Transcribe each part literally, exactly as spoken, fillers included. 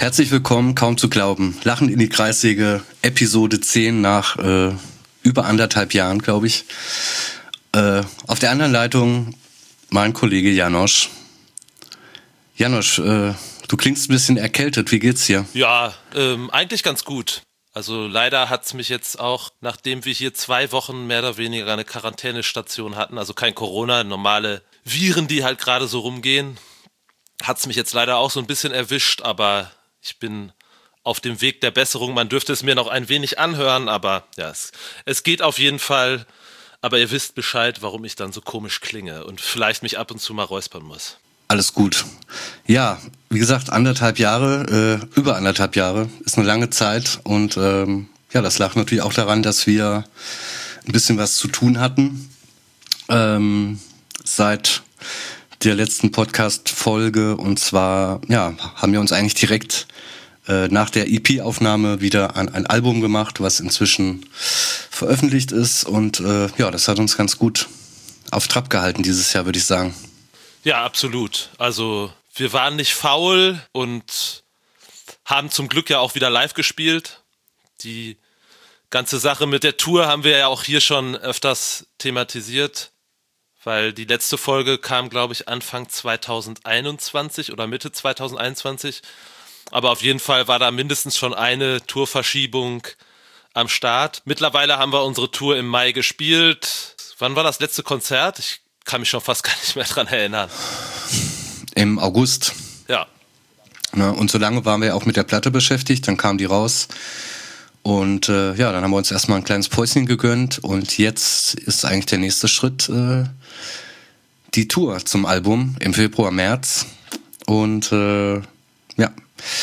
Herzlich willkommen, kaum zu glauben. Lachen in die Kreissäge, Episode zehn nach äh, über anderthalb Jahren, glaube ich. Äh, auf der anderen Leitung mein Kollege Janosch. Janosch, äh, du klingst ein bisschen erkältet. Wie geht's dir? Ja, ähm, eigentlich ganz gut. Also leider hat's mich jetzt auch, nachdem wir hier zwei Wochen mehr oder weniger eine Quarantänestation hatten, also kein Corona, normale Viren, die halt gerade so rumgehen, hat's mich jetzt leider auch so ein bisschen erwischt, aber ich bin auf dem Weg der Besserung. Man dürfte es mir noch ein wenig anhören, aber ja, es, es geht auf jeden Fall. Aber ihr wisst Bescheid, warum ich dann so komisch klinge und vielleicht mich ab und zu mal räuspern muss. Alles gut. Ja, wie gesagt, anderthalb Jahre, äh, über anderthalb Jahre ist eine lange Zeit und ähm, ja, das lag natürlich auch daran, dass wir ein bisschen was zu tun hatten. Ähm, seit der letzten Podcast-Folge, und zwar ja, haben wir uns eigentlich direkt äh, nach der E P-Aufnahme wieder an ein Album gemacht, was inzwischen veröffentlicht ist, und äh, ja, das hat uns ganz gut auf Trab gehalten dieses Jahr, würde ich sagen. Ja, absolut. Also wir waren nicht faul und haben zum Glück ja auch wieder live gespielt. Die ganze Sache mit der Tour haben wir ja auch hier schon öfters thematisiert, weil die letzte Folge kam, glaube ich, Anfang zwanzig einundzwanzig oder Mitte zwanzig einundzwanzig. Aber auf jeden Fall war da mindestens schon eine Tourverschiebung am Start. Mittlerweile haben wir unsere Tour im Mai gespielt. Wann war das letzte Konzert? Ich kann mich schon fast gar nicht mehr dran erinnern. Im August. Ja. Ne, und so lange waren wir auch mit der Platte beschäftigt, dann kam die raus. Und äh, ja, dann haben wir uns erstmal ein kleines Päuschen gegönnt. Und jetzt ist eigentlich der nächste Schritt äh, die Tour zum Album im Februar, März. Und äh, ja,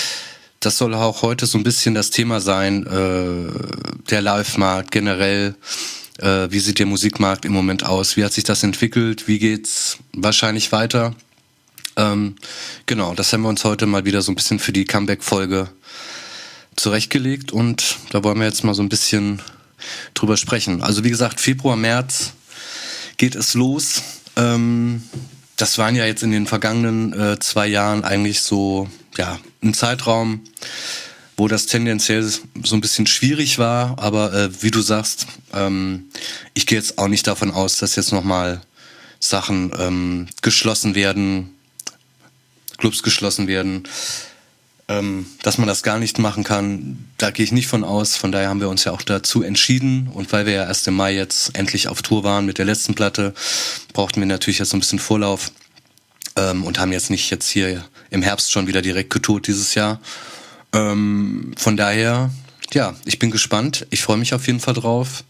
das soll auch heute so ein bisschen das Thema sein, äh, der Live-Markt generell. Äh, wie sieht der Musikmarkt im Moment aus? Wie hat sich das entwickelt? Wie geht's wahrscheinlich weiter? Ähm, genau, das haben wir uns heute mal wieder so ein bisschen für die Comeback-Folge zurechtgelegt, und da wollen wir jetzt mal so ein bisschen drüber sprechen. Also wie gesagt, Februar, März geht es los. Ähm, das waren ja jetzt in den vergangenen äh, zwei Jahren eigentlich so, ja, ein Zeitraum, wo das tendenziell so ein bisschen schwierig war, aber äh, wie du sagst, ähm, ich gehe jetzt auch nicht davon aus, dass jetzt nochmal Sachen ähm, geschlossen werden, Clubs geschlossen werden, ähm, dass man das gar nicht machen kann, da gehe ich nicht von aus. Von daher haben wir uns ja auch dazu entschieden, und weil wir ja erst im Mai jetzt endlich auf Tour waren mit der letzten Platte, brauchten wir natürlich jetzt so ein bisschen Vorlauf ähm, und haben jetzt nicht jetzt hier im Herbst schon wieder direkt getourt dieses Jahr. Ähm, von daher, ja, ich bin gespannt. Ich freue mich auf jeden Fall drauf.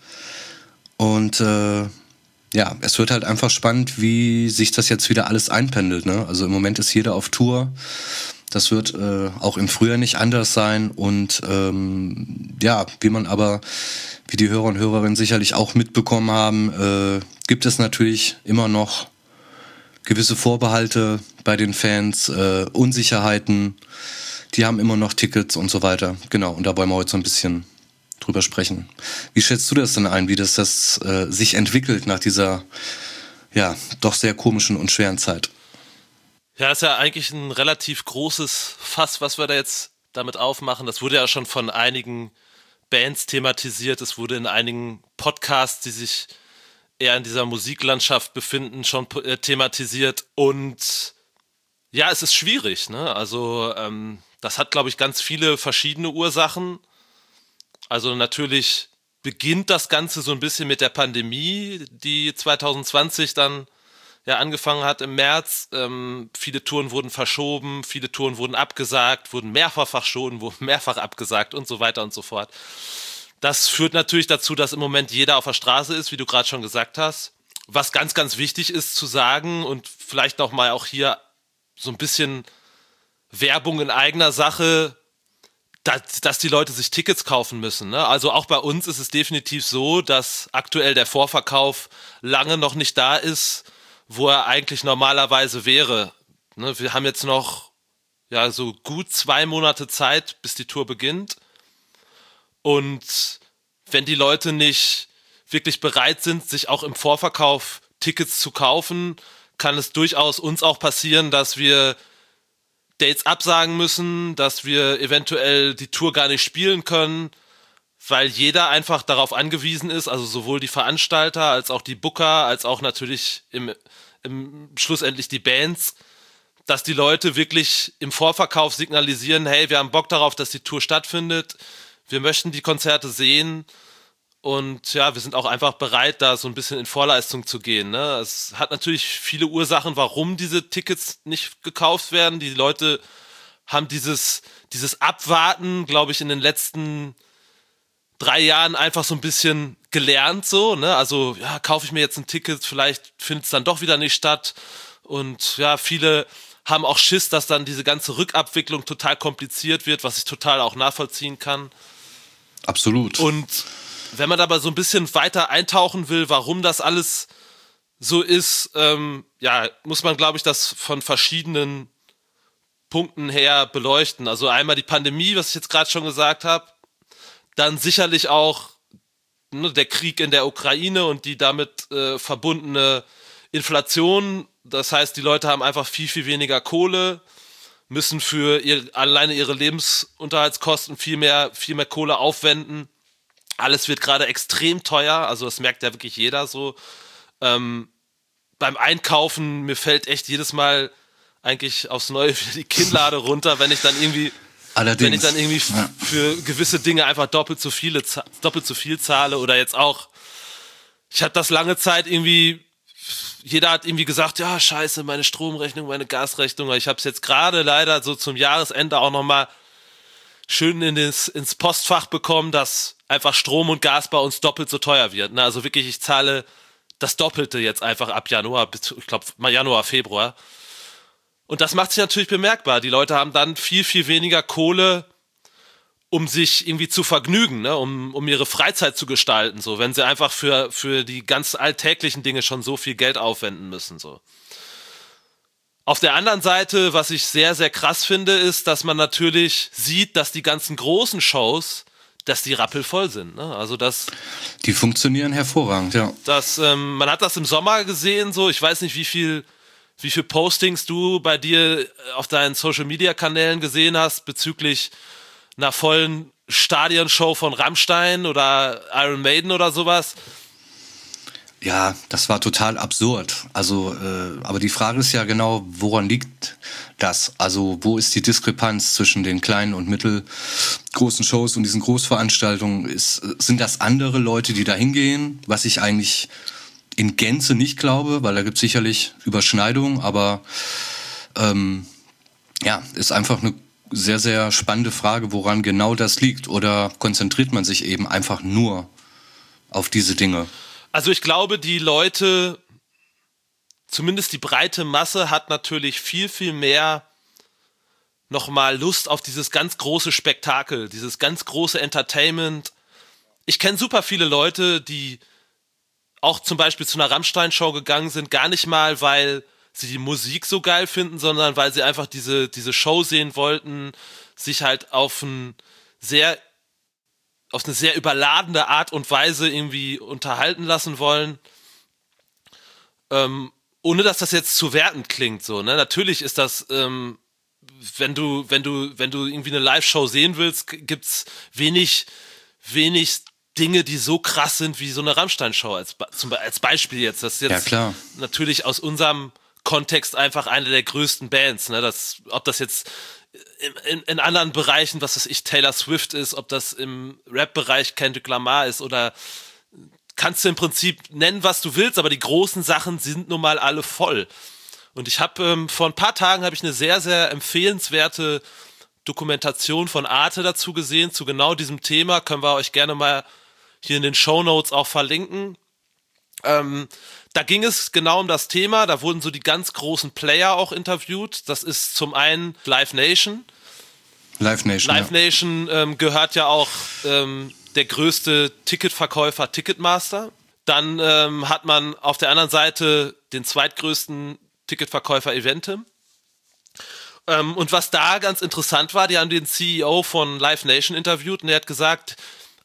Und äh, ja, es wird halt einfach spannend, wie sich das jetzt wieder alles einpendelt, ne? Also im Moment ist jeder auf Tour. Das wird äh, auch im Frühjahr nicht anders sein. Und ähm, ja, wie man aber, wie die Hörer und Hörerinnen sicherlich auch mitbekommen haben, äh, gibt es natürlich immer noch gewisse Vorbehalte bei den Fans, äh, Unsicherheiten. Die haben immer noch Tickets und so weiter. Genau, und da wollen wir heute so ein bisschen drüber sprechen. Wie schätzt du das denn ein, wie das, das äh, sich entwickelt nach dieser, ja, doch sehr komischen und schweren Zeit? Ja, das ist ja eigentlich ein relativ großes Fass, was wir da jetzt damit aufmachen. Das wurde ja schon von einigen Bands thematisiert. Es wurde in einigen Podcasts, die sich eher in dieser Musiklandschaft befinden, schon äh, thematisiert. Und ja, es ist schwierig, ne? Also ähm, das hat, glaube ich, ganz viele verschiedene Ursachen. Also natürlich beginnt das Ganze so ein bisschen mit der Pandemie, die zwanzig zwanzig dann ja angefangen hat im März. Ähm, viele Touren wurden verschoben, viele Touren wurden abgesagt, wurden mehrfach verschoben, wurden mehrfach abgesagt und so weiter und so fort. Das führt natürlich dazu, dass im Moment jeder auf der Straße ist, wie du gerade schon gesagt hast. Was ganz, ganz wichtig ist zu sagen, und vielleicht nochmal auch hier so ein bisschen Werbung in eigener Sache, dass, dass die Leute sich Tickets kaufen müssen, ne? Also auch bei uns ist es definitiv so, dass aktuell der Vorverkauf lange noch nicht da ist, wo er eigentlich normalerweise wäre. Ne? Wir haben jetzt noch ja so gut zwei Monate Zeit, bis die Tour beginnt. Und wenn die Leute nicht wirklich bereit sind, sich auch im Vorverkauf Tickets zu kaufen, kann es durchaus uns auch passieren, dass wir Dates absagen müssen, dass wir eventuell die Tour gar nicht spielen können, weil jeder einfach darauf angewiesen ist, also sowohl die Veranstalter als auch die Booker, als auch natürlich im, im schlussendlich die Bands, dass die Leute wirklich im Vorverkauf signalisieren, hey, wir haben Bock darauf, dass die Tour stattfindet, wir möchten die Konzerte sehen und ja, wir sind auch einfach bereit, da so ein bisschen in Vorleistung zu gehen. Ne? Es hat natürlich viele Ursachen, warum diese Tickets nicht gekauft werden. Die Leute haben dieses, dieses Abwarten, glaube ich, in den letzten drei Jahren einfach so ein bisschen gelernt, so, ne? Also, ja, kaufe ich mir jetzt ein Ticket, vielleicht findet es dann doch wieder nicht statt. Und ja, viele haben auch Schiss, dass dann diese ganze Rückabwicklung total kompliziert wird, was ich total auch nachvollziehen kann. Absolut. Und wenn man aber so ein bisschen weiter eintauchen will, warum das alles so ist, ähm, ja, muss man, glaube ich, das von verschiedenen Punkten her beleuchten. Also einmal die Pandemie, was ich jetzt gerade schon gesagt habe, dann sicherlich auch ne, der Krieg in der Ukraine und die damit äh, verbundene Inflation. Das heißt, die Leute haben einfach viel, viel weniger Kohle, müssen für ihr, alleine ihre Lebensunterhaltskosten viel mehr, viel mehr Kohle aufwenden. Alles wird gerade extrem teuer, also das merkt ja wirklich jeder so. Ähm, beim Einkaufen, mir fällt echt jedes Mal eigentlich aufs Neue wieder die Kinnlade runter, wenn ich dann irgendwie Allerdings, wenn ich dann irgendwie ja. für gewisse Dinge einfach doppelt so viele, doppelt so viel zahle oder jetzt auch, ich habe das lange Zeit irgendwie, jeder hat irgendwie gesagt, ja scheiße, meine Stromrechnung, meine Gasrechnung, ich habe es jetzt gerade leider so zum Jahresende auch nochmal schön in das, ins Postfach bekommen, dass einfach Strom und Gas bei uns doppelt so teuer wird. Ne? Also wirklich, ich zahle das Doppelte jetzt einfach ab Januar, bis, ich glaube mal Januar, Februar. Und das macht sich natürlich bemerkbar. Die Leute haben dann viel, viel weniger Kohle, um sich irgendwie zu vergnügen, ne? um, um ihre Freizeit zu gestalten, so, wenn sie einfach für, für die ganz alltäglichen Dinge schon so viel Geld aufwenden müssen. So. Auf der anderen Seite, was ich sehr, sehr krass finde, ist, dass man natürlich sieht, dass die ganzen großen Shows, dass die rappelvoll sind. Ne? Also das, die funktionieren hervorragend, ja. Das, ähm, man hat das im Sommer gesehen, so, ich weiß nicht, wie viel wie viele Postings du bei dir auf deinen Social-Media-Kanälen gesehen hast bezüglich einer vollen Stadionshow von Rammstein oder Iron Maiden oder sowas. Ja, das war total absurd. Also, äh, aber die Frage ist ja genau, woran liegt das? Also, wo ist die Diskrepanz zwischen den kleinen und mittelgroßen Shows und diesen Großveranstaltungen? Ist, sind das andere Leute, die da hingehen, was ich eigentlich in Gänze nicht glaube, weil da gibt es sicherlich Überschneidungen, aber ähm, ja, ist einfach eine sehr, sehr spannende Frage, woran genau das liegt. Oder konzentriert man sich eben einfach nur auf diese Dinge? Also ich glaube, die Leute, zumindest die breite Masse, hat natürlich viel, viel mehr nochmal Lust auf dieses ganz große Spektakel, dieses ganz große Entertainment. Ich kenne super viele Leute, die auch zum Beispiel zu einer Rammstein-Show gegangen sind, gar nicht mal, weil sie die Musik so geil finden, sondern weil sie einfach diese, diese Show sehen wollten, sich halt auf ein sehr, auf eine sehr überladene Art und Weise irgendwie unterhalten lassen wollen. Ähm, ohne dass das jetzt zu wertend klingt, so, ne? Natürlich ist das, ähm, wenn du, wenn du, wenn du irgendwie eine Live-Show sehen willst, gibt's wenig, wenig Dinge, die so krass sind wie so eine Rammstein-Show als, zum, als Beispiel jetzt. Das ist jetzt ja, klar. Natürlich aus unserem Kontext einfach eine der größten Bands. Ne? Das, ob das jetzt in, in, in anderen Bereichen, was weiß ich, Taylor Swift ist, ob das im Rap-Bereich Kendrick Lamar ist oder kannst du im Prinzip nennen, was du willst, aber die großen Sachen sind nun mal alle voll. Und ich habe ähm, vor ein paar Tagen habe ich eine sehr, sehr empfehlenswerte Dokumentation von Arte dazu gesehen, zu genau diesem Thema. Können wir euch gerne mal hier in den Shownotes auch verlinken. Ähm, da ging es genau um das Thema, da wurden so die ganz großen Player auch interviewt. Das ist zum einen Live Nation. Live Nation, Live ja. Nation ähm, gehört ja auch ähm, der größte Ticketverkäufer Ticketmaster. Dann ähm, hat man auf der anderen Seite den zweitgrößten Ticketverkäufer Eventim. Ähm, und was da ganz interessant war, die haben den C E O von Live Nation interviewt und der hat gesagt,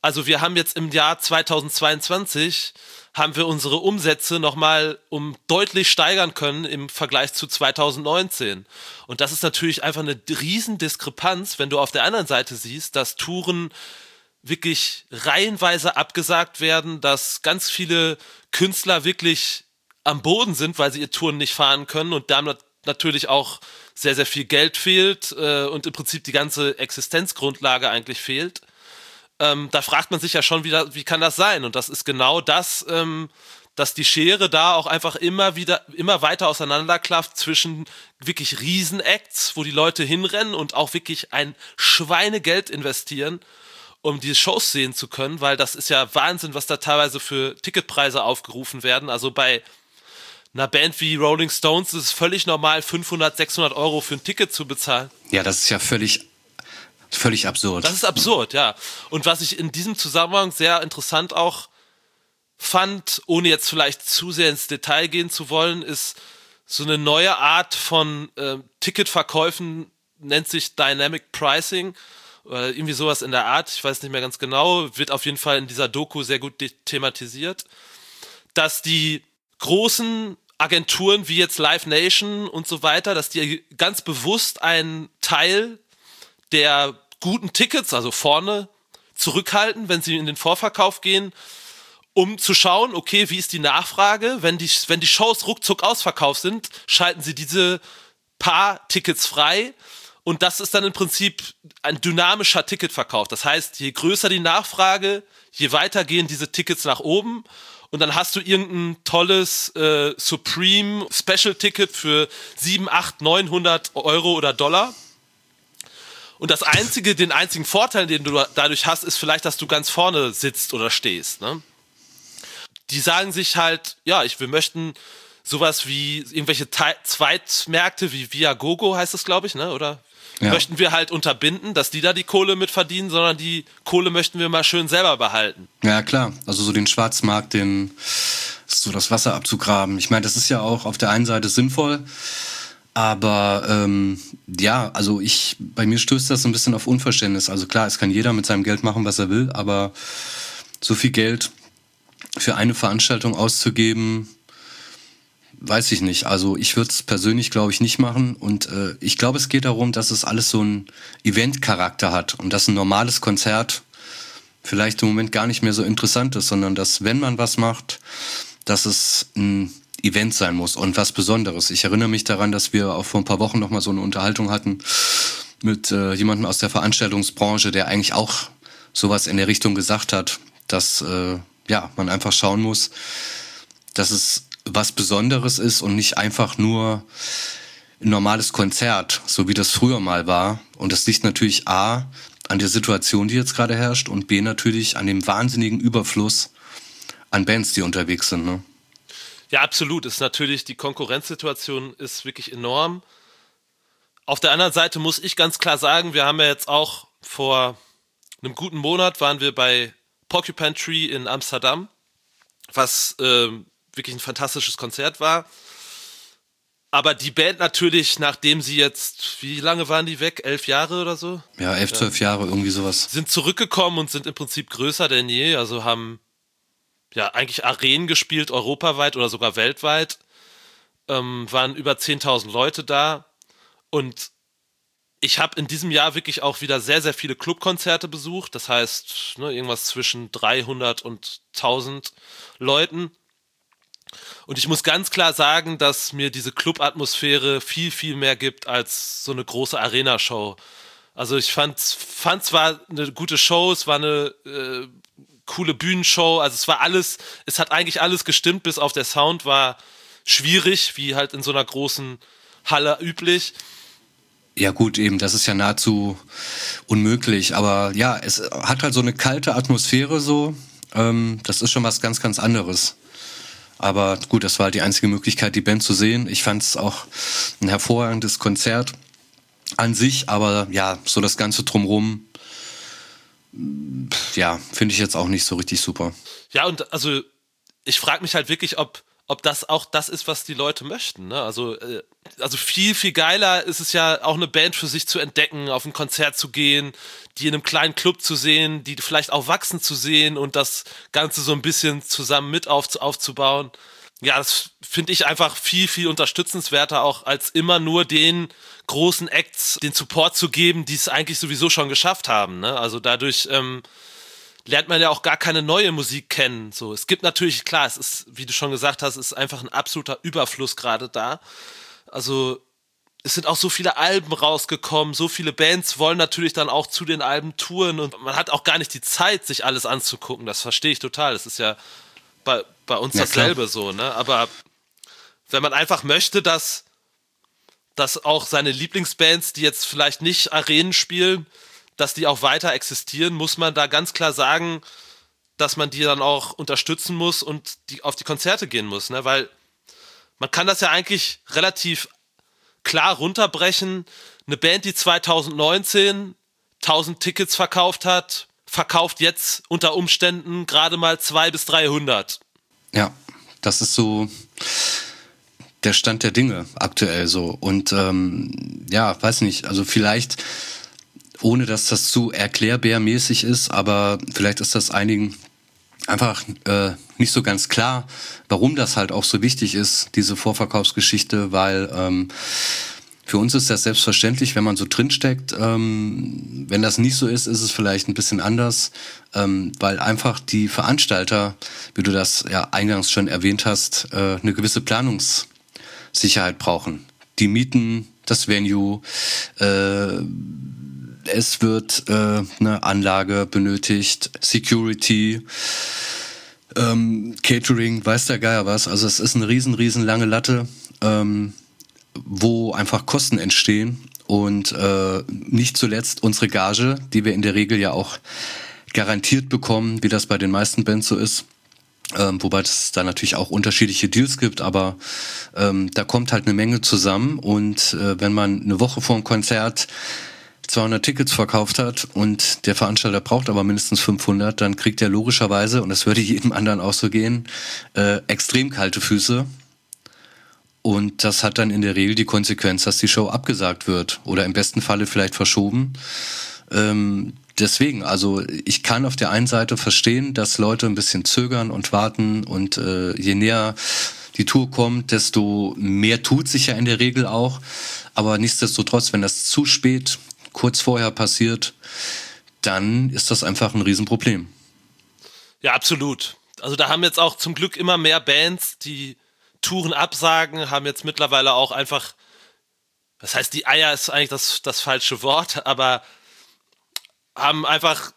Also wir haben jetzt im Jahr zweitausendzweiundzwanzig haben wir unsere Umsätze nochmal um deutlich steigern können im Vergleich zu zweitausendneunzehn. Und das ist natürlich einfach eine riesen Diskrepanz, wenn du auf der anderen Seite siehst, dass Touren wirklich reihenweise abgesagt werden, dass ganz viele Künstler wirklich am Boden sind, weil sie ihr Touren nicht fahren können und damit natürlich auch sehr, sehr viel Geld fehlt äh, und im Prinzip die ganze Existenzgrundlage eigentlich fehlt. Ähm, da fragt man sich ja schon wieder, wie kann das sein? Und das ist genau das, ähm, dass die Schere da auch einfach immer wieder, immer weiter auseinanderklafft zwischen wirklich Riesen-Acts, wo die Leute hinrennen und auch wirklich ein Schweinegeld investieren, um diese Shows sehen zu können, weil das ist ja Wahnsinn, was da teilweise für Ticketpreise aufgerufen werden. Also bei einer Band wie Rolling Stones ist es völlig normal, fünfhundert, sechshundert Euro für ein Ticket zu bezahlen. Ja, das ist ja völlig Völlig absurd. Das ist absurd, ja. Und was ich in diesem Zusammenhang sehr interessant auch fand, ohne jetzt vielleicht zu sehr ins Detail gehen zu wollen, ist so eine neue Art von äh, Ticketverkäufen, nennt sich Dynamic Pricing oder irgendwie sowas in der Art, ich weiß nicht mehr ganz genau, wird auf jeden Fall in dieser Doku sehr gut thematisiert, dass die großen Agenturen wie jetzt Live Nation und so weiter, dass die ganz bewusst einen Teil der guten Tickets, also vorne, zurückhalten, wenn sie in den Vorverkauf gehen, um zu schauen, okay, wie ist die Nachfrage? Wenn die, wenn die Shows ruckzuck ausverkauft sind, schalten sie diese paar Tickets frei und das ist dann im Prinzip ein dynamischer Ticketverkauf. Das heißt, je größer die Nachfrage, je weiter gehen diese Tickets nach oben und dann hast du irgendein tolles äh, Supreme Special Ticket für siebenhundert, achthundert, neunhundert Euro oder Dollar. Und das einzige, den einzigen Vorteil, den du dadurch hast, ist vielleicht, dass du ganz vorne sitzt oder stehst. Ne? Die sagen sich halt, ja, ich, wir möchten sowas wie irgendwelche Te- Zweitmärkte wie Viagogo heißt es, glaube ich, ne? Oder ja. Möchten wir halt unterbinden, dass die da die Kohle mit verdienen, sondern die Kohle möchten wir mal schön selber behalten. Ja, klar. Also so den Schwarzmarkt, den so das Wasser abzugraben. Ich meine, das ist ja auch auf der einen Seite sinnvoll. Aber ähm, ja, also ich, bei mir stößt das so ein bisschen auf Unverständnis. Also klar, es kann jeder mit seinem Geld machen, was er will, aber so viel Geld für eine Veranstaltung auszugeben, weiß ich nicht. Also ich würde es persönlich, glaube ich, nicht machen. Und äh, ich glaube, es geht darum, dass es alles so einen Event-Charakter hat und dass ein normales Konzert vielleicht im Moment gar nicht mehr so interessant ist, sondern dass, wenn man was macht, dass es ein Event sein muss und was Besonderes. Ich erinnere mich daran, dass wir auch vor ein paar Wochen noch mal so eine Unterhaltung hatten mit äh, jemandem aus der Veranstaltungsbranche, der eigentlich auch sowas in der Richtung gesagt hat, dass äh, ja man einfach schauen muss, dass es was Besonderes ist und nicht einfach nur ein normales Konzert, so wie das früher mal war. Und das liegt natürlich A an der Situation, die jetzt gerade herrscht und B natürlich an dem wahnsinnigen Überfluss an Bands, die unterwegs sind, ne? Ja, absolut. Ist natürlich, die Konkurrenzsituation ist wirklich enorm. Auf der anderen Seite muss ich ganz klar sagen, wir haben ja jetzt auch vor einem guten Monat waren wir bei Porcupine Tree in Amsterdam, was äh, wirklich ein fantastisches Konzert war. Aber die Band natürlich, nachdem sie jetzt, wie lange waren die weg? Elf Jahre oder so? Ja, elf, zwölf ja. Jahre, irgendwie sowas. Sind zurückgekommen und sind im Prinzip größer denn je, also haben ja eigentlich Arenen gespielt, europaweit oder sogar weltweit. Ähm, waren über zehntausend Leute da und ich habe in diesem Jahr wirklich auch wieder sehr, sehr viele Clubkonzerte besucht, das heißt ne, irgendwas zwischen dreihundert und tausend Leuten. Und ich muss ganz klar sagen, dass mir diese Club-Atmosphäre viel, viel mehr gibt als so eine große Arena-Show. Also ich fand, fand zwar eine gute Show, es war eine äh, coole Bühnenshow, also es war alles, es hat eigentlich alles gestimmt, bis auf der Sound war schwierig, wie halt in so einer großen Halle üblich. Ja gut, eben, das ist ja nahezu unmöglich, aber ja, es hat halt so eine kalte Atmosphäre so, ähm, das ist schon was ganz, ganz anderes. Aber gut, das war halt die einzige Möglichkeit, die Band zu sehen. Ich fand es auch ein hervorragendes Konzert an sich, aber ja, so das Ganze drumherum, ja, finde ich jetzt auch nicht so richtig super. Ja, und also ich frage mich halt wirklich, ob, ob das auch das ist, was die Leute möchten. Ne? Also, äh, also viel, viel geiler ist es ja auch eine Band für sich zu entdecken, auf ein Konzert zu gehen, die in einem kleinen Club zu sehen, die vielleicht auch wachsen zu sehen und das Ganze so ein bisschen zusammen mit auf, aufzubauen. Ja, das finde ich einfach viel, viel unterstützenswerter auch als immer nur den großen Acts den Support zu geben, die es eigentlich sowieso schon geschafft haben. Ne? Also dadurch ähm, lernt man ja auch gar keine neue Musik kennen. So, es gibt natürlich, klar, es ist, wie du schon gesagt hast, es ist einfach ein absoluter Überfluss gerade da. Also es sind auch so viele Alben rausgekommen, so viele Bands wollen natürlich dann auch zu den Alben touren und man hat auch gar nicht die Zeit, sich alles anzugucken. Das verstehe ich total. Das ist ja bei, bei uns Ja, dasselbe klar. so, ne? Aber wenn man einfach möchte, dass, dass auch seine Lieblingsbands, die jetzt vielleicht nicht Arenen spielen, dass die auch weiter existieren, muss man da ganz klar sagen, dass man die dann auch unterstützen muss und die auf die Konzerte gehen muss, ne? Weil man kann das ja eigentlich relativ klar runterbrechen. Eine Band, die zwanzig neunzehn tausend Tickets verkauft hat, verkauft jetzt unter Umständen gerade mal zweihundert bis dreihundert. Ja, das ist so der Stand der Dinge aktuell so. Und ähm, ja, weiß nicht, also vielleicht, ohne dass das zu erklärbärmäßig ist, aber vielleicht ist das einigen einfach äh, nicht so ganz klar, warum das halt auch so wichtig ist, diese Vorverkaufsgeschichte, weil ähm, für uns ist das selbstverständlich, wenn man so drinsteckt. Ähm, wenn das nicht so ist, ist es vielleicht ein bisschen anders, ähm, weil einfach die Veranstalter, wie du das ja eingangs schon erwähnt hast, äh, eine gewisse Planungssicherheit brauchen. Die mieten das Venue, äh, es wird äh, eine Anlage benötigt, Security, ähm, Catering, weiß der Geier was. Also es ist eine riesen, riesen lange Latte, ähm, wo einfach Kosten entstehen und äh, nicht zuletzt unsere Gage, die wir in der Regel ja auch garantiert bekommen, wie das bei den meisten Bands so ist. Ähm, wobei es da natürlich auch unterschiedliche Deals gibt, aber ähm, da kommt halt eine Menge zusammen und äh, wenn man eine Woche vor dem Konzert zweihundert Tickets verkauft hat und der Veranstalter braucht aber mindestens fünfhundert, dann kriegt er logischerweise, und das würde jedem anderen auch so gehen, äh, extrem kalte Füße. Und das hat dann in der Regel die Konsequenz, dass die Show abgesagt wird oder im besten Falle vielleicht verschoben. Ähm, deswegen, also ich kann auf der einen Seite verstehen, dass Leute ein bisschen zögern und warten und äh, je näher die Tour kommt, desto mehr tut sich ja in der Regel auch. Aber nichtsdestotrotz, wenn das zu spät kurz vorher passiert, dann ist das einfach ein Riesenproblem. Ja, absolut. Also da haben jetzt auch zum Glück immer mehr Bands, die Touren absagen, haben jetzt mittlerweile auch einfach, das heißt, die Eier ist eigentlich das, das falsche Wort, aber haben einfach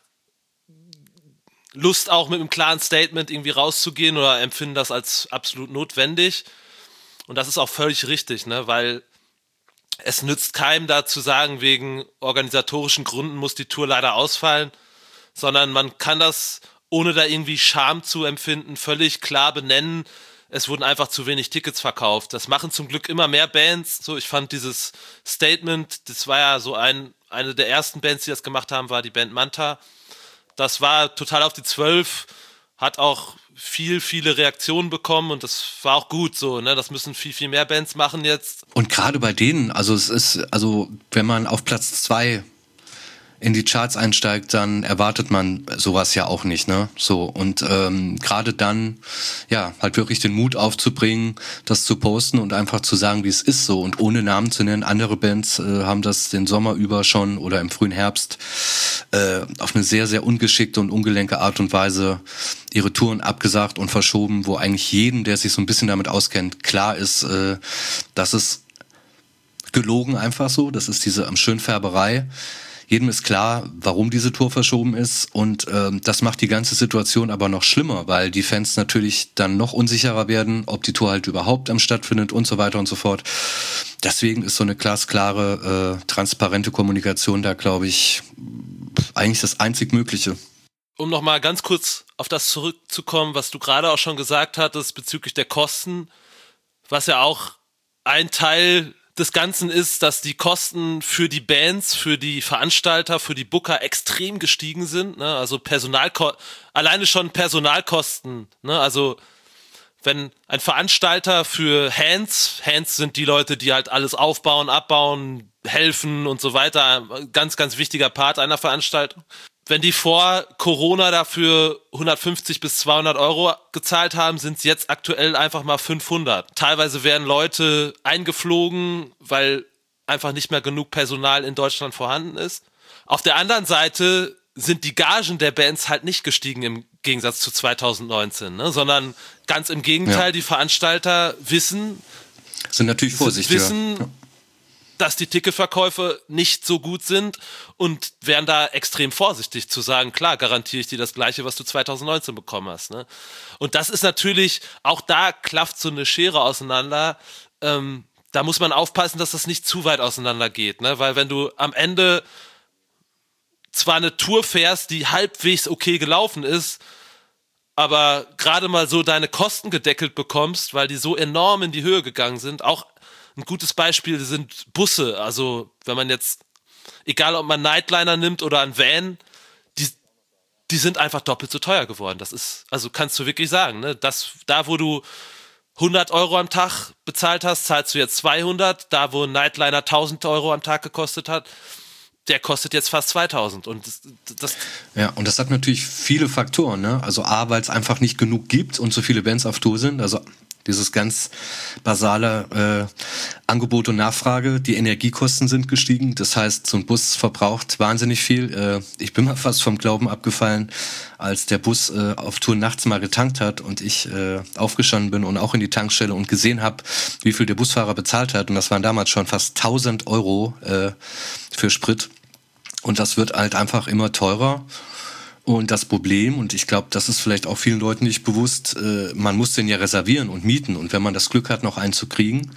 Lust auch mit einem klaren Statement irgendwie rauszugehen oder empfinden das als absolut notwendig. Und das ist auch völlig richtig, ne, weil es nützt keinem da zu sagen, wegen organisatorischen Gründen muss die Tour leider ausfallen, sondern man kann das, ohne da irgendwie Scham zu empfinden, völlig klar benennen. Es wurden einfach zu wenig Tickets verkauft. Das machen zum Glück immer mehr Bands. So, ich fand dieses Statement, das war ja so ein, eine der ersten Bands, die das gemacht haben, war die Band Manta. Das war total auf die Zwölf, hat auch viel, viele Reaktionen bekommen und das war auch gut so, ne? Das müssen viel, viel mehr Bands machen jetzt. Und gerade bei denen, also es ist, also wenn man auf Platz zwei in die Charts einsteigt, dann erwartet man sowas ja auch nicht, ne? So, und ähm, gerade dann, ja, halt wirklich den Mut aufzubringen, das zu posten und einfach zu sagen, wie es ist so. Und ohne Namen zu nennen, andere Bands äh, haben das den Sommer über schon oder im frühen Herbst äh, auf eine sehr, sehr ungeschickte und ungelenke Art und Weise ihre Touren abgesagt und verschoben, wo eigentlich jedem, der sich so ein bisschen damit auskennt, klar ist, äh, dass es gelogen einfach so, das ist diese am Schönfärberei. Jedem ist klar, warum diese Tour verschoben ist und ähm, das macht die ganze Situation aber noch schlimmer, weil die Fans natürlich dann noch unsicherer werden, ob die Tour halt überhaupt am stattfindet und so weiter und so fort. Deswegen ist so eine glasklare, äh, transparente Kommunikation da, glaube ich, eigentlich das einzig Mögliche. Um nochmal ganz kurz auf das zurückzukommen, was du gerade auch schon gesagt hattest bezüglich der Kosten, was ja auch ein Teil des Ganzen ist, dass die Kosten für die Bands, für die Veranstalter, für die Booker extrem gestiegen sind, ne? Also Personalko- alleine schon Personalkosten, ne? Also wenn ein Veranstalter für Hands, Hands sind die Leute, die halt alles aufbauen, abbauen, helfen und so weiter, ganz, ganz wichtiger Part einer Veranstaltung. Wenn die vor Corona dafür hundertfünfzig bis zweihundert Euro gezahlt haben, sind es jetzt aktuell einfach mal fünfhundert. Teilweise werden Leute eingeflogen, weil einfach nicht mehr genug Personal in Deutschland vorhanden ist. Auf der anderen Seite sind die Gagen der Bands halt nicht gestiegen im Gegensatz zu zweitausendneunzehn, ne? Sondern ganz im Gegenteil, ja. Die Veranstalter wissen, sind natürlich vorsichtiger. Wissen, ja. dass die Ticketverkäufe nicht so gut sind und wären da extrem vorsichtig zu sagen, klar, garantiere ich dir das Gleiche, was du zweitausendneunzehn bekommen hast. Ne? Und das ist natürlich, auch da klafft so eine Schere auseinander. Ähm, da muss man aufpassen, dass das nicht zu weit auseinander geht, ne? Weil wenn du am Ende zwar eine Tour fährst, die halbwegs okay gelaufen ist, aber gerade mal so deine Kosten gedeckelt bekommst, weil die so enorm in die Höhe gegangen sind. Auch ein gutes Beispiel sind Busse. Also wenn man jetzt, egal ob man Nightliner nimmt oder einen Van, die, die sind einfach doppelt so teuer geworden. Das ist, also kannst du wirklich sagen, ne? Das, da wo du hundert Euro am Tag bezahlt hast, zahlst du jetzt zweihundert. Da wo ein Nightliner tausend Euro am Tag gekostet hat, der kostet jetzt fast zweitausend. Und das, das ja, und das hat natürlich viele Faktoren, ne? Also A, weil es einfach nicht genug gibt und so viele Bands auf Tour sind. Also dieses ganz basale äh, Angebot und Nachfrage. Die Energiekosten sind gestiegen. Das heißt, so ein Bus verbraucht wahnsinnig viel. Äh, ich bin mal fast vom Glauben abgefallen, als der Bus äh, auf Tour nachts mal getankt hat und ich äh, aufgestanden bin und auch in die Tankstelle und gesehen habe, wie viel der Busfahrer bezahlt hat. Und das waren damals schon fast tausend Euro äh, für Sprit. Und das wird halt einfach immer teurer. Und das Problem, und ich glaube, das ist vielleicht auch vielen Leuten nicht bewusst, äh, man muss den ja reservieren und mieten. Und wenn man das Glück hat, noch einen zu kriegen,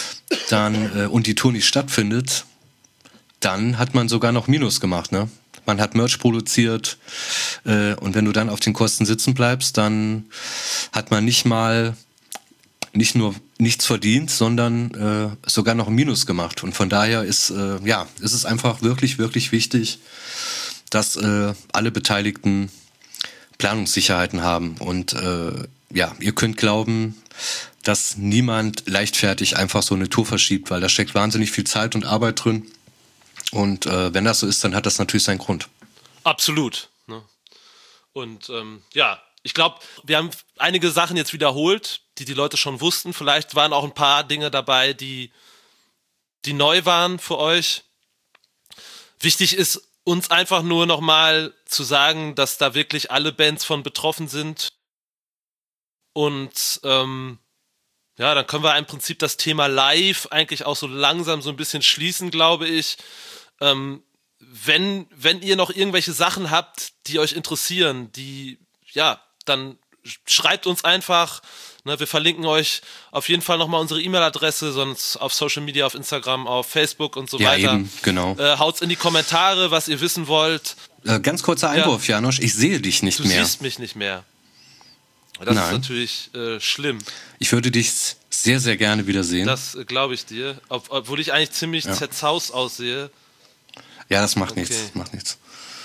dann äh, und die Tour nicht stattfindet, dann hat man sogar noch Minus gemacht, ne? Man hat Merch produziert äh, und wenn du dann auf den Kosten sitzen bleibst, dann hat man nicht mal nicht nur nichts verdient, sondern äh, sogar noch ein Minus gemacht. Und von daher ist äh, ja, ist es einfach wirklich, wirklich wichtig, dass äh, alle Beteiligten Planungssicherheiten haben. Und äh, ja, ihr könnt glauben, dass niemand leichtfertig einfach so eine Tour verschiebt, weil da steckt wahnsinnig viel Zeit und Arbeit drin. Und äh, wenn das so ist, dann hat das natürlich seinen Grund. Absolut. Ne? Und ähm, ja, ich glaube, wir haben einige Sachen jetzt wiederholt, die die Leute schon wussten. Vielleicht waren auch ein paar Dinge dabei, die, die neu waren für euch. Wichtig ist, uns einfach nur nochmal zu sagen, dass da wirklich alle Bands von betroffen sind. Und ähm, ja, dann können wir im Prinzip das Thema Live eigentlich auch so langsam so ein bisschen schließen, glaube ich. Ähm, wenn, wenn ihr noch irgendwelche Sachen habt, die euch interessieren, die, ja, dann schreibt uns einfach. Ne, wir verlinken euch auf jeden Fall nochmal unsere E-Mail-Adresse, sonst auf Social Media, auf Instagram, auf Facebook und so ja, weiter. Eben, genau. Äh, haut's in die Kommentare, was ihr wissen wollt. Äh, ganz kurzer Einwurf, ja. Janosch, ich sehe dich nicht du mehr. Du siehst mich nicht mehr. Das Nein. ist natürlich äh, schlimm. Ich würde dich sehr, sehr gerne wiedersehen. Das äh, glaube ich dir. Ob, obwohl ich eigentlich ziemlich ja. zerzaust aussehe. Ja, das macht okay. nichts. Macht nichts.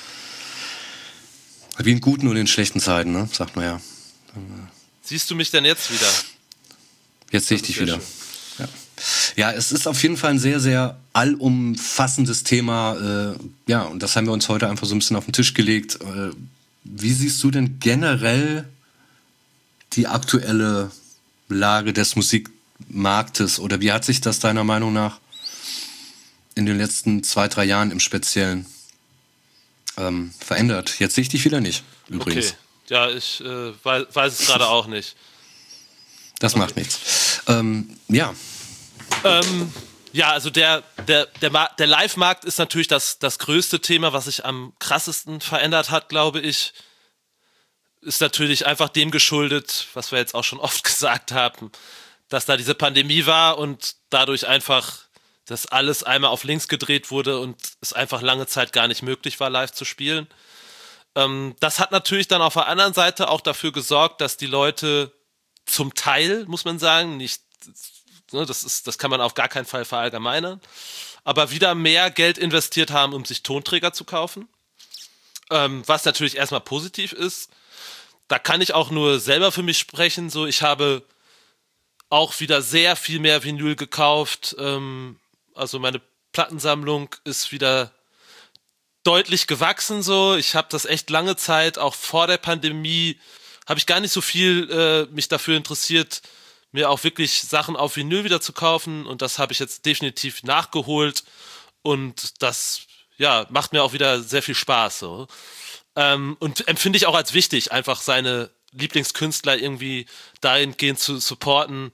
Wie in guten und in schlechten Zeiten, ne? Sagt man ja. Siehst du mich denn jetzt wieder? Jetzt sehe ich dich wieder. Ja. ja, es ist auf jeden Fall ein sehr, sehr allumfassendes Thema. Äh, ja, und das haben wir uns heute einfach so ein bisschen auf den Tisch gelegt. Äh, wie siehst du denn generell die aktuelle Lage des Musikmarktes? Oder wie hat sich das deiner Meinung nach in den letzten zwei, drei Jahren im Speziellen ähm, verändert? Jetzt sehe ich dich wieder nicht, übrigens. Okay. Ja, ich äh, weiß, weiß es gerade auch nicht. Das okay. macht nichts. Ähm, ja. Ähm, ja, also der, der, der, Ma- der Live-Markt ist natürlich das, das größte Thema, was sich am krassesten verändert hat, glaube ich. Ist natürlich einfach dem geschuldet, was wir jetzt auch schon oft gesagt haben, dass da diese Pandemie war und dadurch einfach das alles einmal auf links gedreht wurde und es einfach lange Zeit gar nicht möglich war, live zu spielen. Ähm, das hat natürlich dann auf der anderen Seite auch dafür gesorgt, dass die Leute zum Teil, muss man sagen, nicht, ne, das ist, das kann man auf gar keinen Fall verallgemeinern, aber wieder mehr Geld investiert haben, um sich Tonträger zu kaufen, ähm, was natürlich erstmal positiv ist. da kann ich auch nur selber für mich sprechen. So, ich habe auch wieder sehr viel mehr Vinyl gekauft. Ähm, also meine Plattensammlung ist wieder deutlich gewachsen. So, ich habe das echt lange Zeit, auch vor der Pandemie, habe ich gar nicht so viel äh, mich dafür interessiert, mir auch wirklich Sachen auf Vinyl wieder zu kaufen. Und das habe ich jetzt definitiv nachgeholt. Und das, ja, macht mir auch wieder sehr viel Spaß. So. Ähm, und empfinde ich auch als wichtig, einfach seine Lieblingskünstler irgendwie dahingehend zu supporten,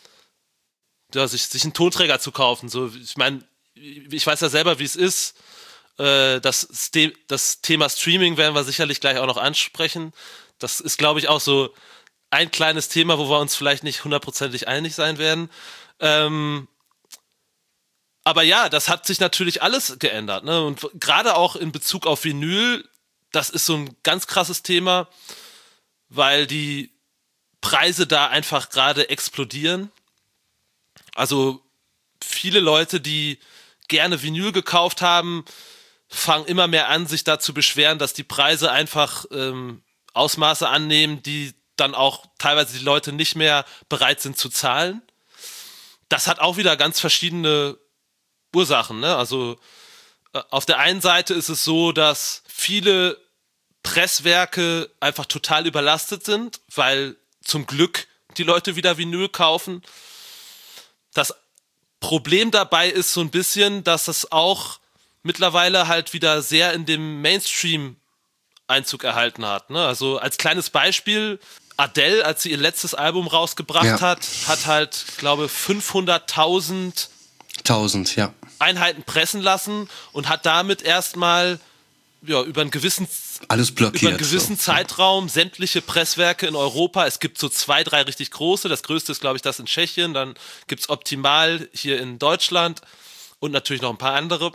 ja, sich, sich einen Tonträger zu kaufen. So, ich meine, ich weiß ja selber, wie es ist. Äh, das, das Thema Streaming werden wir sicherlich gleich auch noch ansprechen. Das ist, glaube ich, auch so ein kleines Thema, wo wir uns vielleicht nicht hundertprozentig einig sein werden. Ähm, aber ja, das hat sich natürlich alles geändert. Ne? Und gerade auch in Bezug auf Vinyl, das ist so ein ganz krasses Thema, weil die Preise da einfach gerade explodieren. Also viele Leute, die gerne Vinyl gekauft haben, fangen immer mehr an, sich da zu beschweren, dass die Preise einfach ähm, Ausmaße annehmen, die dann auch teilweise die Leute nicht mehr bereit sind zu zahlen. Das hat auch wieder ganz verschiedene Ursachen. Ne? Also äh, auf der einen Seite ist es so, dass viele Presswerke einfach total überlastet sind, weil zum Glück die Leute wieder Vinyl kaufen. Das Problem dabei ist so ein bisschen, dass es auch mittlerweile halt wieder sehr in dem Mainstream Einzug erhalten hat. Ne? Also als kleines Beispiel, Adele, als sie ihr letztes Album rausgebracht ja. hat, hat halt, glaube ich, fünfhunderttausend Tausend, ja. Einheiten pressen lassen und hat damit erstmal ja, über einen gewissen, Alles blockiert, über einen gewissen so. Zeitraum sämtliche Presswerke in Europa. Es gibt so zwei, drei richtig große. Das größte ist, glaube ich, das in Tschechien. Dann gibt es Optimal hier in Deutschland und natürlich noch ein paar andere.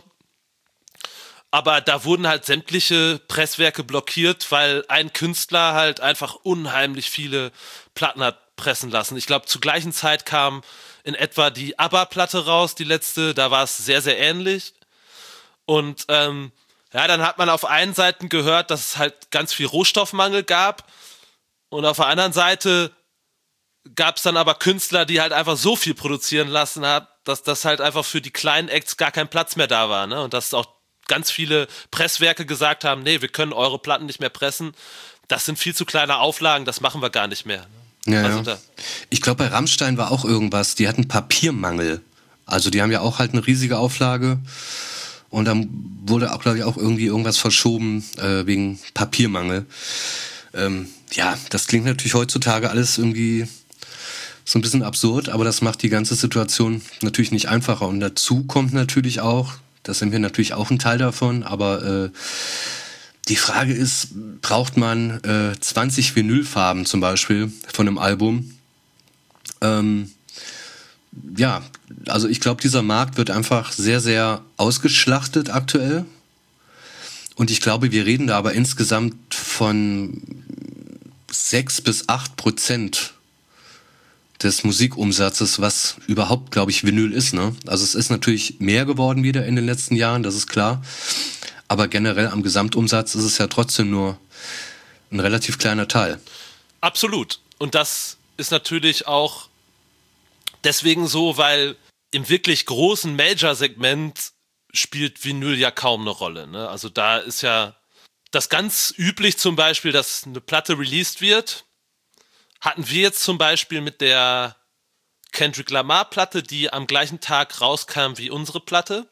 Aber da wurden halt sämtliche Presswerke blockiert, weil ein Künstler halt einfach unheimlich viele Platten hat pressen lassen. Ich glaube, zur gleichen Zeit kam in etwa die ABBA-Platte raus, die letzte. Da war es sehr, sehr ähnlich. Und ähm, ja, dann hat man auf einen Seite gehört, dass es halt ganz viel Rohstoffmangel gab. Und auf der anderen Seite gab es dann aber Künstler, die halt einfach so viel produzieren lassen haben, dass das halt einfach für die kleinen Acts gar kein Platz mehr da war. Ne? Und dass auch ganz viele Presswerke gesagt haben, nee, wir können eure Platten nicht mehr pressen. Das sind viel zu kleine Auflagen, das machen wir gar nicht mehr. Ja, also ja. Da ich glaube, bei Rammstein war auch irgendwas, die hatten Papiermangel. Also die haben ja auch halt eine riesige Auflage. Und dann wurde auch, glaube ich, auch irgendwie irgendwas verschoben äh, wegen Papiermangel. Ähm, ja, das klingt natürlich heutzutage alles irgendwie so ein bisschen absurd, aber das macht die ganze Situation natürlich nicht einfacher. Und dazu kommt natürlich auch, das sind wir natürlich auch ein Teil davon, aber äh, die Frage ist, braucht man äh, zwanzig Vinylfarben zum Beispiel von einem Album? Ähm, ja, also ich glaube, dieser Markt wird einfach sehr, sehr ausgeschlachtet aktuell. Und ich glaube, wir reden da aber insgesamt von sechs bis acht Prozent des Musikumsatzes, was überhaupt, glaube ich, Vinyl ist. Ne? Also es ist natürlich mehr geworden wieder in den letzten Jahren, das ist klar. Aber generell am Gesamtumsatz ist es ja trotzdem nur ein relativ kleiner Teil. Absolut. Und das ist natürlich auch deswegen so, weil im wirklich großen Major-Segment spielt Vinyl ja kaum eine Rolle. Ne? Also da ist ja das ganz üblich zum Beispiel, dass eine Platte released wird. Hatten wir jetzt zum Beispiel mit der Kendrick Lamar-Platte, die am gleichen Tag rauskam wie unsere Platte.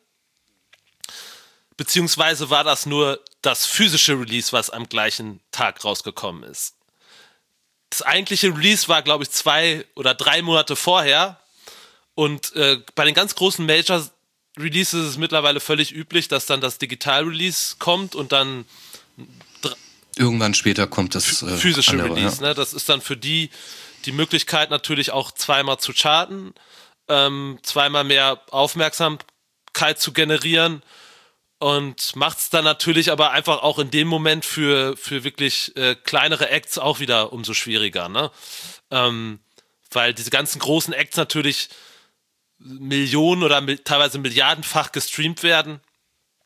Beziehungsweise war das nur das physische Release, was am gleichen Tag rausgekommen ist. Das eigentliche Release war, glaube ich, zwei oder drei Monate vorher. Und äh, bei den ganz großen Major-Releases ist es mittlerweile völlig üblich, dass dann das Digital-Release kommt und dann irgendwann später kommt das äh, physische andere, Release. Ja. Ne? Das ist dann für die die Möglichkeit natürlich auch zweimal zu charten, ähm, zweimal mehr Aufmerksamkeit zu generieren und macht es dann natürlich aber einfach auch in dem Moment für, für wirklich äh, kleinere Acts auch wieder umso schwieriger. Ne? Ähm, weil diese ganzen großen Acts natürlich Millionen oder mi- teilweise milliardenfach gestreamt werden,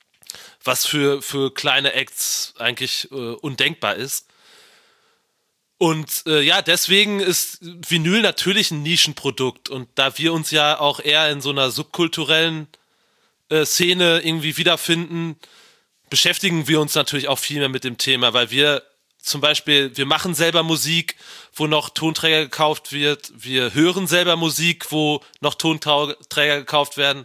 was für, für kleine Acts eigentlich äh, undenkbar ist. Und äh, ja, deswegen ist Vinyl natürlich ein Nischenprodukt. Und da wir uns ja auch eher in so einer subkulturellen äh, Szene irgendwie wiederfinden, beschäftigen wir uns natürlich auch viel mehr mit dem Thema, weil wir zum Beispiel, wir machen selber Musik, wo noch Tonträger gekauft wird. Wir hören selber Musik, wo noch Tonträger gekauft werden.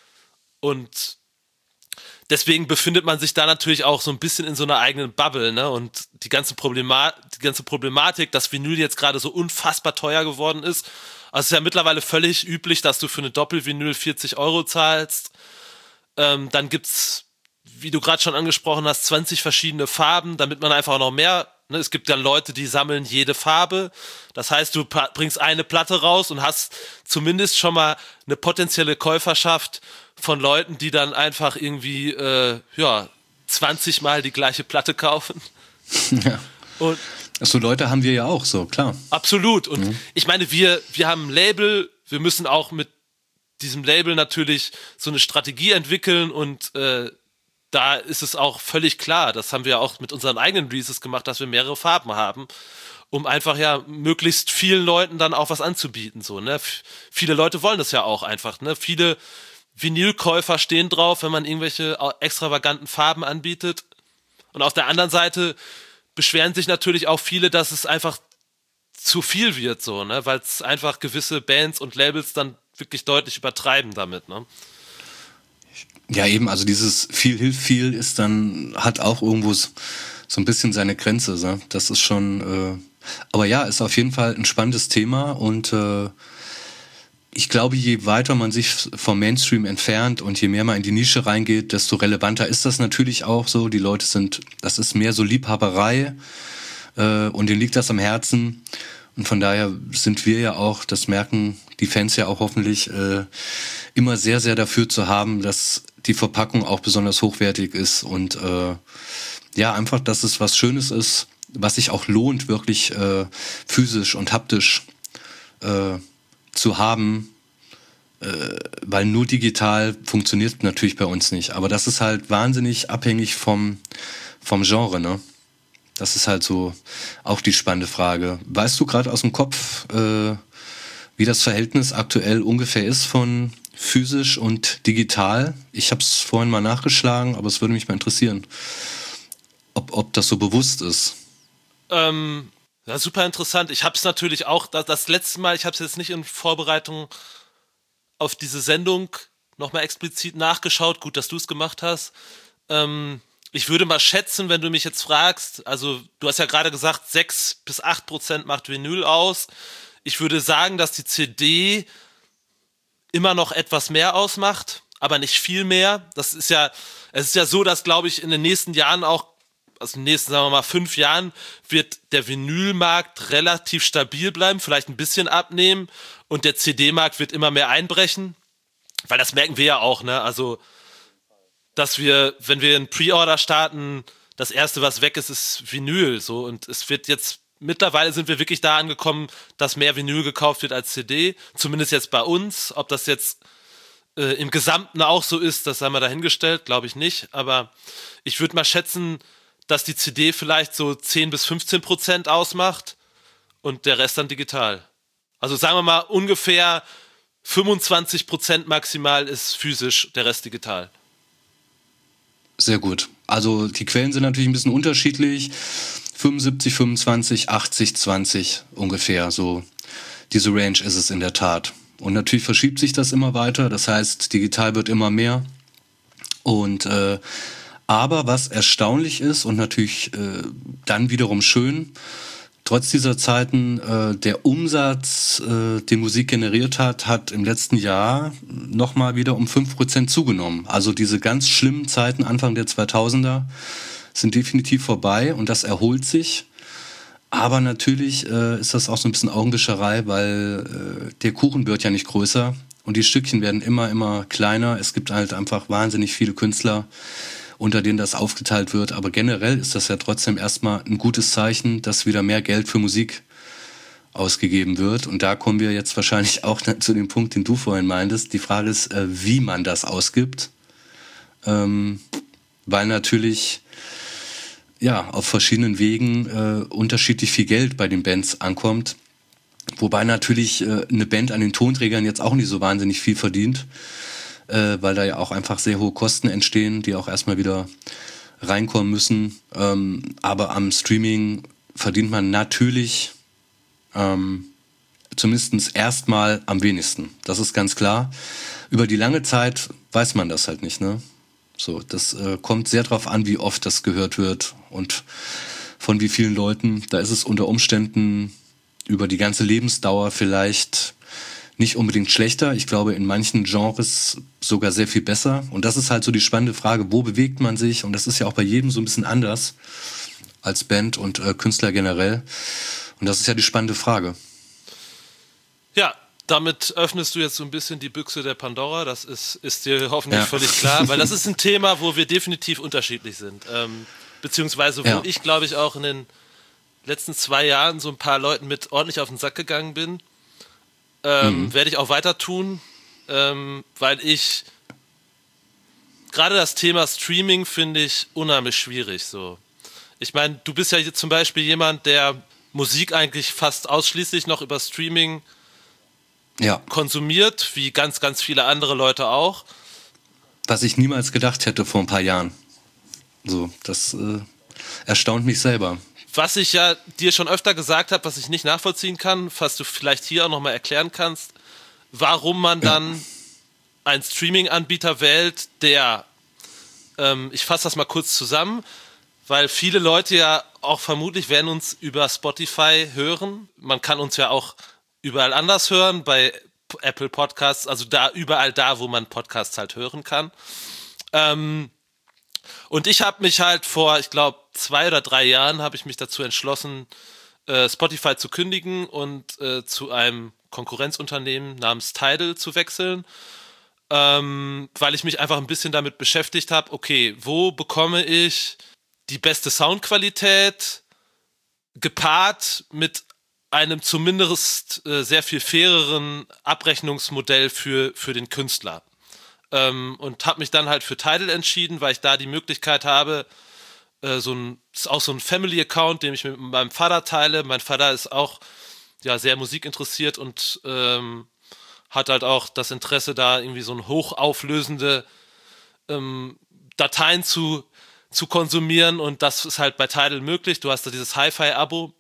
Und deswegen befindet man sich da natürlich auch so ein bisschen in so einer eigenen Bubble, ne? Und die ganze Problematik, die ganze Problematik, dass Vinyl jetzt gerade so unfassbar teuer geworden ist. Also es ist ja mittlerweile völlig üblich, dass du für eine Doppelvinyl vierzig Euro zahlst. Ähm, dann gibt's, wie du gerade schon angesprochen hast, zwanzig verschiedene Farben, damit man einfach auch noch mehr, ne? Es gibt dann Leute, die sammeln jede Farbe. Das heißt, du pa- bringst eine Platte raus und hast zumindest schon mal eine potenzielle Käuferschaft von Leuten, die dann einfach irgendwie äh, ja, zwanzig Mal die gleiche Platte kaufen. Ja. Und so Leute haben wir ja auch, so, klar. Absolut. Und mhm. ich meine, wir, wir haben ein Label, wir müssen auch mit diesem Label natürlich so eine Strategie entwickeln und äh, da ist es auch völlig klar, das haben wir auch mit unseren eigenen Releases gemacht, dass wir mehrere Farben haben, um einfach ja möglichst vielen Leuten dann auch was anzubieten. So, ne? F- viele Leute wollen das ja auch einfach. Ne? Viele Vinylkäufer stehen drauf, wenn man irgendwelche extravaganten Farben anbietet. Und auf der anderen Seite beschweren sich natürlich auch viele, dass es einfach zu viel wird, so, ne? Weil es einfach gewisse Bands und Labels dann wirklich deutlich übertreiben damit, ne? Ja, eben, also dieses viel hilft viel ist dann, hat auch irgendwo so ein bisschen seine Grenze, ne? Das ist schon, äh, aber ja, ist auf jeden Fall ein spannendes Thema und äh, ich glaube, je weiter man sich vom Mainstream entfernt und je mehr man in die Nische reingeht, desto relevanter ist das natürlich auch so. Die Leute sind, das ist mehr so Liebhaberei äh, und denen liegt das am Herzen. Und von daher sind wir ja auch, das merken die Fans ja auch hoffentlich, äh, immer sehr, sehr dafür zu haben, dass die Verpackung auch besonders hochwertig ist und äh, ja, einfach, dass es was Schönes ist, was sich auch lohnt, wirklich äh, physisch und haptisch äh, zu haben, äh, weil nur digital funktioniert natürlich bei uns nicht. Aber das ist halt wahnsinnig abhängig vom, vom Genre, ne? Das ist halt so auch die spannende Frage. Weißt du gerade aus dem Kopf, äh, wie das Verhältnis aktuell ungefähr ist von physisch und digital? Ich habe es vorhin mal nachgeschlagen, aber es würde mich mal interessieren, ob, ob das so bewusst ist. Ähm... Ja, super interessant. Ich habe es natürlich auch, das, das letzte Mal, ich habe es jetzt nicht in Vorbereitung auf diese Sendung nochmal explizit nachgeschaut. Gut, dass du es gemacht hast. Ähm, ich würde mal schätzen, wenn du mich jetzt fragst, also du hast ja gerade gesagt, sechs bis acht Prozent macht Vinyl aus. Ich würde sagen, dass die C D immer noch etwas mehr ausmacht, aber nicht viel mehr. Das ist ja, es ist ja so, dass, glaube ich, in den nächsten Jahren auch, also in den nächsten, sagen wir mal, fünf Jahren wird der Vinylmarkt relativ stabil bleiben, vielleicht ein bisschen abnehmen und der C D-Markt wird immer mehr einbrechen, weil das merken wir ja auch, ne? Also, dass wir, wenn wir einen Pre-Order starten, das erste, was weg ist, ist Vinyl, so, und es wird jetzt, mittlerweile sind wir wirklich da angekommen, dass mehr Vinyl gekauft wird als C D, zumindest jetzt bei uns. Ob das jetzt äh, im Gesamten auch so ist, das sei mal dahingestellt, glaube ich nicht, aber ich würde mal schätzen, dass die C D vielleicht so zehn bis fünfzehn Prozent ausmacht und der Rest dann digital. Also sagen wir mal ungefähr fünfundzwanzig Prozent maximal ist physisch, der Rest digital. Sehr gut. Also die Quellen sind natürlich ein bisschen unterschiedlich. fünfundsiebzig, fünfundzwanzig, achtzig, zwanzig ungefähr. So diese Range ist es in der Tat. Und natürlich verschiebt sich das immer weiter. Das heißt, digital wird immer mehr. Und äh, aber was erstaunlich ist und natürlich äh, dann wiederum schön, trotz dieser Zeiten, äh, der Umsatz, äh, den Musik generiert hat, hat im letzten Jahr nochmal wieder um fünf Prozent zugenommen. Also diese ganz schlimmen Zeiten Anfang der zweitausender sind definitiv vorbei und das erholt sich. Aber natürlich äh, ist das auch so ein bisschen Augenwischerei, weil äh, der Kuchen wird ja nicht größer und die Stückchen werden immer, immer kleiner. Es gibt halt einfach wahnsinnig viele Künstler, unter denen das aufgeteilt wird. Aber generell ist das ja trotzdem erstmal ein gutes Zeichen, dass wieder mehr Geld für Musik ausgegeben wird. Und da kommen wir jetzt wahrscheinlich auch zu dem Punkt, den du vorhin meintest. Die Frage ist, wie man das ausgibt. Ähm, weil natürlich ja, auf verschiedenen Wegen äh, unterschiedlich viel Geld bei den Bands ankommt. Wobei natürlich äh, eine Band an den Tonträgern jetzt auch nicht so wahnsinnig viel verdient, äh, weil da ja auch einfach sehr hohe Kosten entstehen, die auch erstmal wieder reinkommen müssen. Ähm, aber am Streaming verdient man natürlich ähm, zumindest erstmal am wenigsten. Das ist ganz klar. Über die lange Zeit weiß man das halt nicht, ne? So, das äh, kommt sehr drauf an, wie oft das gehört wird und von wie vielen Leuten. Da ist es unter Umständen über die ganze Lebensdauer vielleicht nicht unbedingt schlechter. Ich glaube, in manchen Genres sogar sehr viel besser. Und das ist halt so die spannende Frage, wo bewegt man sich? Und das ist ja auch bei jedem so ein bisschen anders als Band und äh, Künstler generell. Und das ist ja die spannende Frage. Ja, damit öffnest du jetzt so ein bisschen die Büchse der Pandora. Das ist, ist dir hoffentlich ja. völlig klar, weil das ist ein Thema, wo wir definitiv unterschiedlich sind. Ähm, beziehungsweise wo ja. ich, glaube ich, auch in den letzten zwei Jahren so ein paar Leuten mit ordentlich auf den Sack gegangen bin. Ähm, mhm. Werde ich auch weiter tun, ähm, weil ich gerade das Thema Streaming finde ich unheimlich schwierig. So. Ich meine, du bist ja jetzt zum Beispiel jemand, der Musik eigentlich fast ausschließlich noch über Streaming ja. konsumiert, wie ganz, ganz viele andere Leute auch. Was ich niemals gedacht hätte vor ein paar Jahren. So, das äh, erstaunt mich selber. Was ich ja dir schon öfter gesagt habe, was ich nicht nachvollziehen kann, was du vielleicht hier auch nochmal erklären kannst, warum man dann ja. einen Streaming-Anbieter wählt, der, ähm, ich fasse das mal kurz zusammen, weil viele Leute ja auch vermutlich werden uns über Spotify hören. Man kann uns ja auch überall anders hören, bei Apple Podcasts, also da überall da, wo man Podcasts halt hören kann. Ähm, und ich habe mich halt vor, ich glaube, zwei oder drei Jahren habe ich mich dazu entschlossen, äh, Spotify zu kündigen und äh, zu einem Konkurrenzunternehmen namens Tidal zu wechseln, ähm, weil ich mich einfach ein bisschen damit beschäftigt habe, okay, wo bekomme ich die beste Soundqualität gepaart mit einem zumindest äh, sehr viel faireren Abrechnungsmodell für, für den Künstler. Ähm, und habe mich dann halt für Tidal entschieden, weil ich da die Möglichkeit habe, äh, so ein, ist auch so ein Family-Account, den ich mit meinem Vater teile. Mein Vater ist auch ja sehr musikinteressiert und ähm, hat halt auch das Interesse, da irgendwie so ein hochauflösende ähm, Dateien zu, zu konsumieren, und das ist halt bei Tidal möglich. Du hast da dieses Hi-Fi-Abo.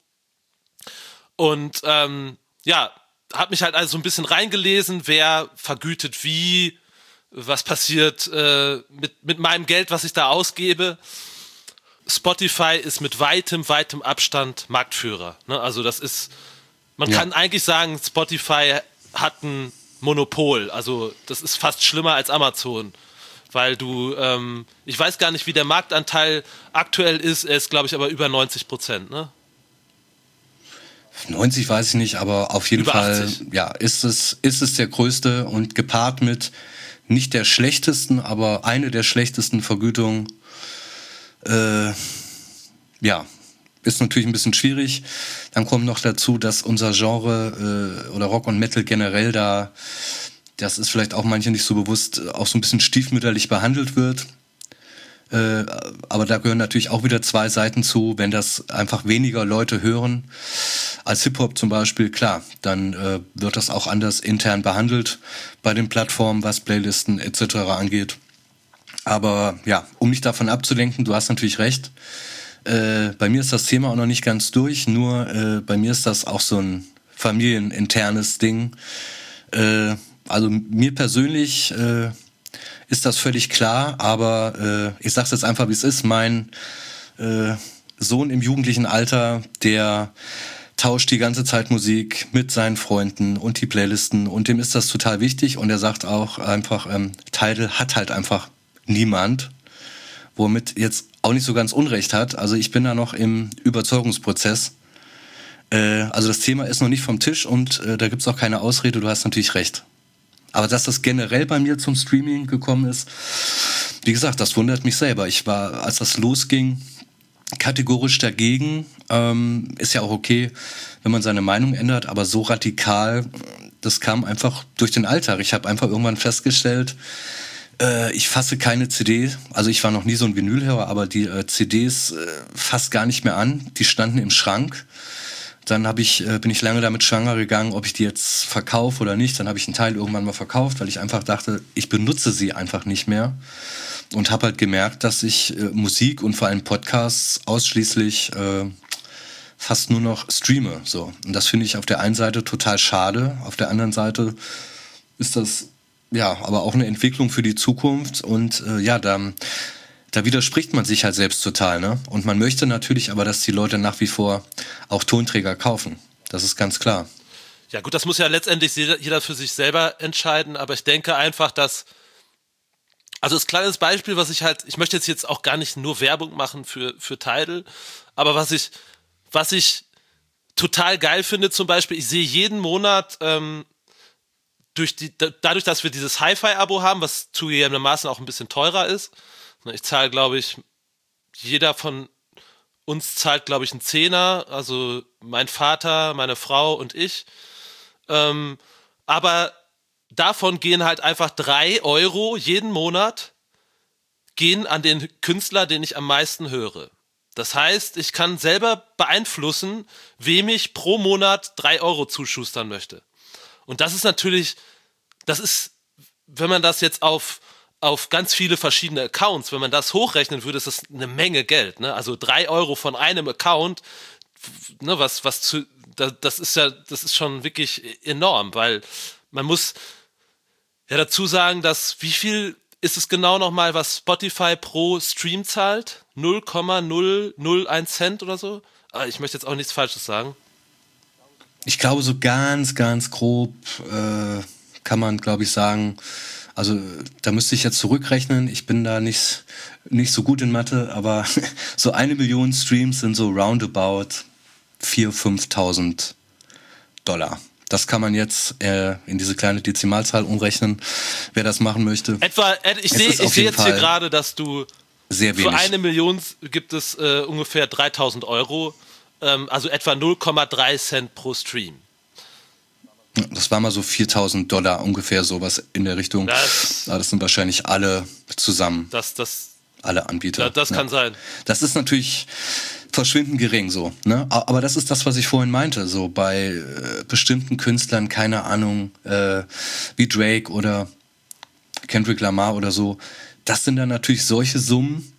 Und ähm, ja, habe mich halt also so ein bisschen reingelesen, wer vergütet wie, was passiert äh, mit, mit meinem Geld, was ich da ausgebe. Spotify ist mit weitem, weitem Abstand Marktführer. Ne? Also das ist, man ja. kann eigentlich sagen, Spotify hat ein Monopol. Also das ist fast schlimmer als Amazon. Weil du, ähm, ich weiß gar nicht, wie der Marktanteil aktuell ist, er ist, glaube ich, aber über neunzig Prozent, ne? neunzig weiß ich nicht, aber auf jeden Über Fall achtzig. Ja, ist es, ist es der größte und gepaart mit nicht der schlechtesten, aber eine der schlechtesten Vergütungen. Äh, ja, ist natürlich ein bisschen schwierig. Dann kommt noch dazu, dass unser Genre äh, oder Rock und Metal generell da, das ist vielleicht auch manche nicht so bewusst, auch so ein bisschen stiefmütterlich behandelt wird. Äh, aber da gehören natürlich auch wieder zwei Seiten zu. Wenn das einfach weniger Leute hören als Hip-Hop zum Beispiel, klar, dann äh, wird das auch anders intern behandelt bei den Plattformen, was Playlisten et cetera angeht. Aber ja, um mich davon abzulenken, du hast natürlich recht. Äh, bei mir ist das Thema auch noch nicht ganz durch, nur äh, bei mir ist das auch so ein familieninternes Ding. Äh, also mir persönlich äh, ist das völlig klar, aber äh, ich sag's jetzt einfach, wie es ist. Mein äh, Sohn im jugendlichen Alter, der tauscht die ganze Zeit Musik mit seinen Freunden und die Playlisten, und dem ist das total wichtig, und er sagt auch einfach, ähm, Tidal hat halt einfach niemand, womit jetzt auch nicht so ganz Unrecht hat. Also ich bin da noch im Überzeugungsprozess. Äh, also das Thema ist noch nicht vom Tisch, und äh, da gibt's auch keine Ausrede, du hast natürlich recht. Aber dass das generell bei mir zum Streaming gekommen ist, wie gesagt, das wundert mich selber. Ich war, als das losging, kategorisch dagegen. Ähm, ist ja auch okay, wenn man seine Meinung ändert, aber so radikal, das kam einfach durch den Alltag. Ich habe einfach irgendwann festgestellt, Äh, ich fasse keine C D, also ich war noch nie so ein Vinylhörer, aber die äh, C Ds äh, fast gar nicht mehr an. Die standen im Schrank. Dann hab ich, äh, bin ich lange damit schwanger gegangen, ob ich die jetzt verkaufe oder nicht. Dann habe ich einen Teil irgendwann mal verkauft, weil ich einfach dachte, ich benutze sie einfach nicht mehr. Und habe halt gemerkt, dass ich äh, Musik und vor allem Podcasts ausschließlich äh, fast nur noch streame. So. Und das finde ich auf der einen Seite total schade. Auf der anderen Seite ist das ja aber auch eine Entwicklung für die Zukunft. Und äh, ja, da, da widerspricht man sich halt selbst total. Ne? Und man möchte natürlich aber, dass die Leute nach wie vor auch Tonträger kaufen. Das ist ganz klar. Ja gut, das muss ja letztendlich jeder für sich selber entscheiden. Aber ich denke einfach, dass also das kleines Beispiel, was ich halt, ich möchte jetzt jetzt auch gar nicht nur Werbung machen für, für Tidal, aber was ich, was ich total geil finde zum Beispiel, ich sehe jeden Monat ähm, durch die, dadurch, dass wir dieses Hi-Fi-Abo haben, was zugegebenermaßen auch ein bisschen teurer ist, ich zahle, glaube ich, jeder von uns zahlt, glaube ich, einen Zehner, also mein Vater, meine Frau und ich, ähm, aber davon gehen halt einfach drei Euro jeden Monat gehen an den Künstler, den ich am meisten höre. Das heißt, ich kann selber beeinflussen, wem ich pro Monat drei Euro zuschustern möchte. Und das ist natürlich, das ist, wenn man das jetzt auf, auf ganz viele verschiedene Accounts, wenn man das hochrechnen würde, ist das eine Menge Geld. Ne? Also drei Euro von einem Account, ne, was, was zu, das, das ist ja, das ist schon wirklich enorm, weil man muss ja dazu sagen, dass wie viel ist es genau nochmal, was Spotify pro Stream zahlt? null Komma null null eins Cent oder so? Aber ich möchte jetzt auch nichts Falsches sagen. Ich glaube, so ganz, ganz grob äh, kann man, glaube ich, sagen, also da müsste ich jetzt zurückrechnen, ich bin da nicht, nicht so gut in Mathe, aber so eine Million Streams sind so roundabout viertausend, fünftausend Dollar. Das kann man jetzt äh, in diese kleine Dezimalzahl umrechnen, wer das machen möchte. Etwa, ich sehe ich seh jetzt Fall hier gerade, dass du sehr wenig. Für eine Million gibt es äh, ungefähr dreitausend Euro, ähm, also etwa null Komma drei Cent pro Stream. Das war mal so viertausend Dollar ungefähr, sowas in der Richtung. Das, das sind wahrscheinlich alle zusammen. Das, das, alle Anbieter. Das, das kann ja. sein. Das ist natürlich verschwindend gering so, ne? Aber das ist das, was ich vorhin meinte, so bei äh, bestimmten Künstlern, keine Ahnung, äh, wie Drake oder Kendrick Lamar oder so, das sind dann natürlich solche Summen,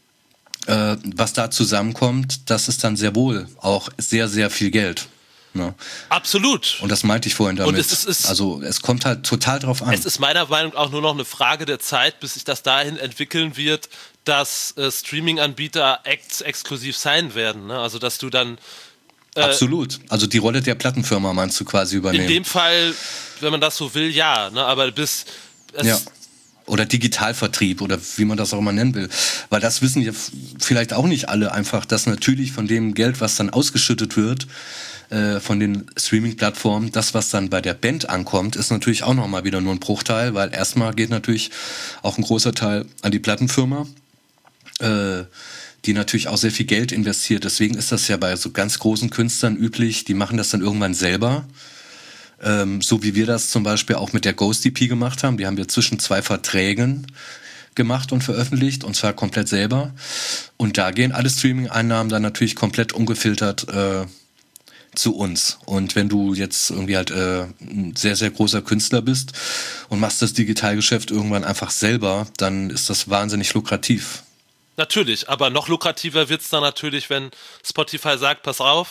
äh, was da zusammenkommt, das ist dann sehr wohl auch sehr, sehr viel Geld. Ne? Absolut. Und das meinte ich vorhin damit. Und es ist, es also es kommt halt total drauf an. Es ist meiner Meinung nach auch nur noch eine Frage der Zeit, bis sich das dahin entwickeln wird, dass äh, Streaming-Anbieter Acts exklusiv sein werden. Ne? Also dass du dann äh, Absolut. Also die Rolle der Plattenfirma meinst du quasi übernehmen. In dem Fall, wenn man das so will, ja. Ne? Aber bis es ja. Oder Digitalvertrieb oder wie man das auch immer nennen will. Weil das wissen ja vielleicht auch nicht alle einfach, dass natürlich von dem Geld, was dann ausgeschüttet wird, äh, von den Streaming-Plattformen, das, was dann bei der Band ankommt, ist natürlich auch nochmal wieder nur ein Bruchteil, weil erstmal geht natürlich auch ein großer Teil an die Plattenfirma, äh, die natürlich auch sehr viel Geld investiert. Deswegen ist das ja bei so ganz großen Künstlern üblich, die machen das dann irgendwann selber. Ähm, so wie wir das zum Beispiel auch mit der Ghost E P gemacht haben. Die haben wir zwischen zwei Verträgen gemacht und veröffentlicht, und zwar komplett selber. Und da gehen alle Streaming-Einnahmen dann natürlich komplett ungefiltert äh, zu uns. Und wenn du jetzt irgendwie halt äh, ein sehr, sehr großer Künstler bist und machst das Digitalgeschäft irgendwann einfach selber, dann ist das wahnsinnig lukrativ. Natürlich, aber noch lukrativer wird es dann natürlich, wenn Spotify sagt, pass auf,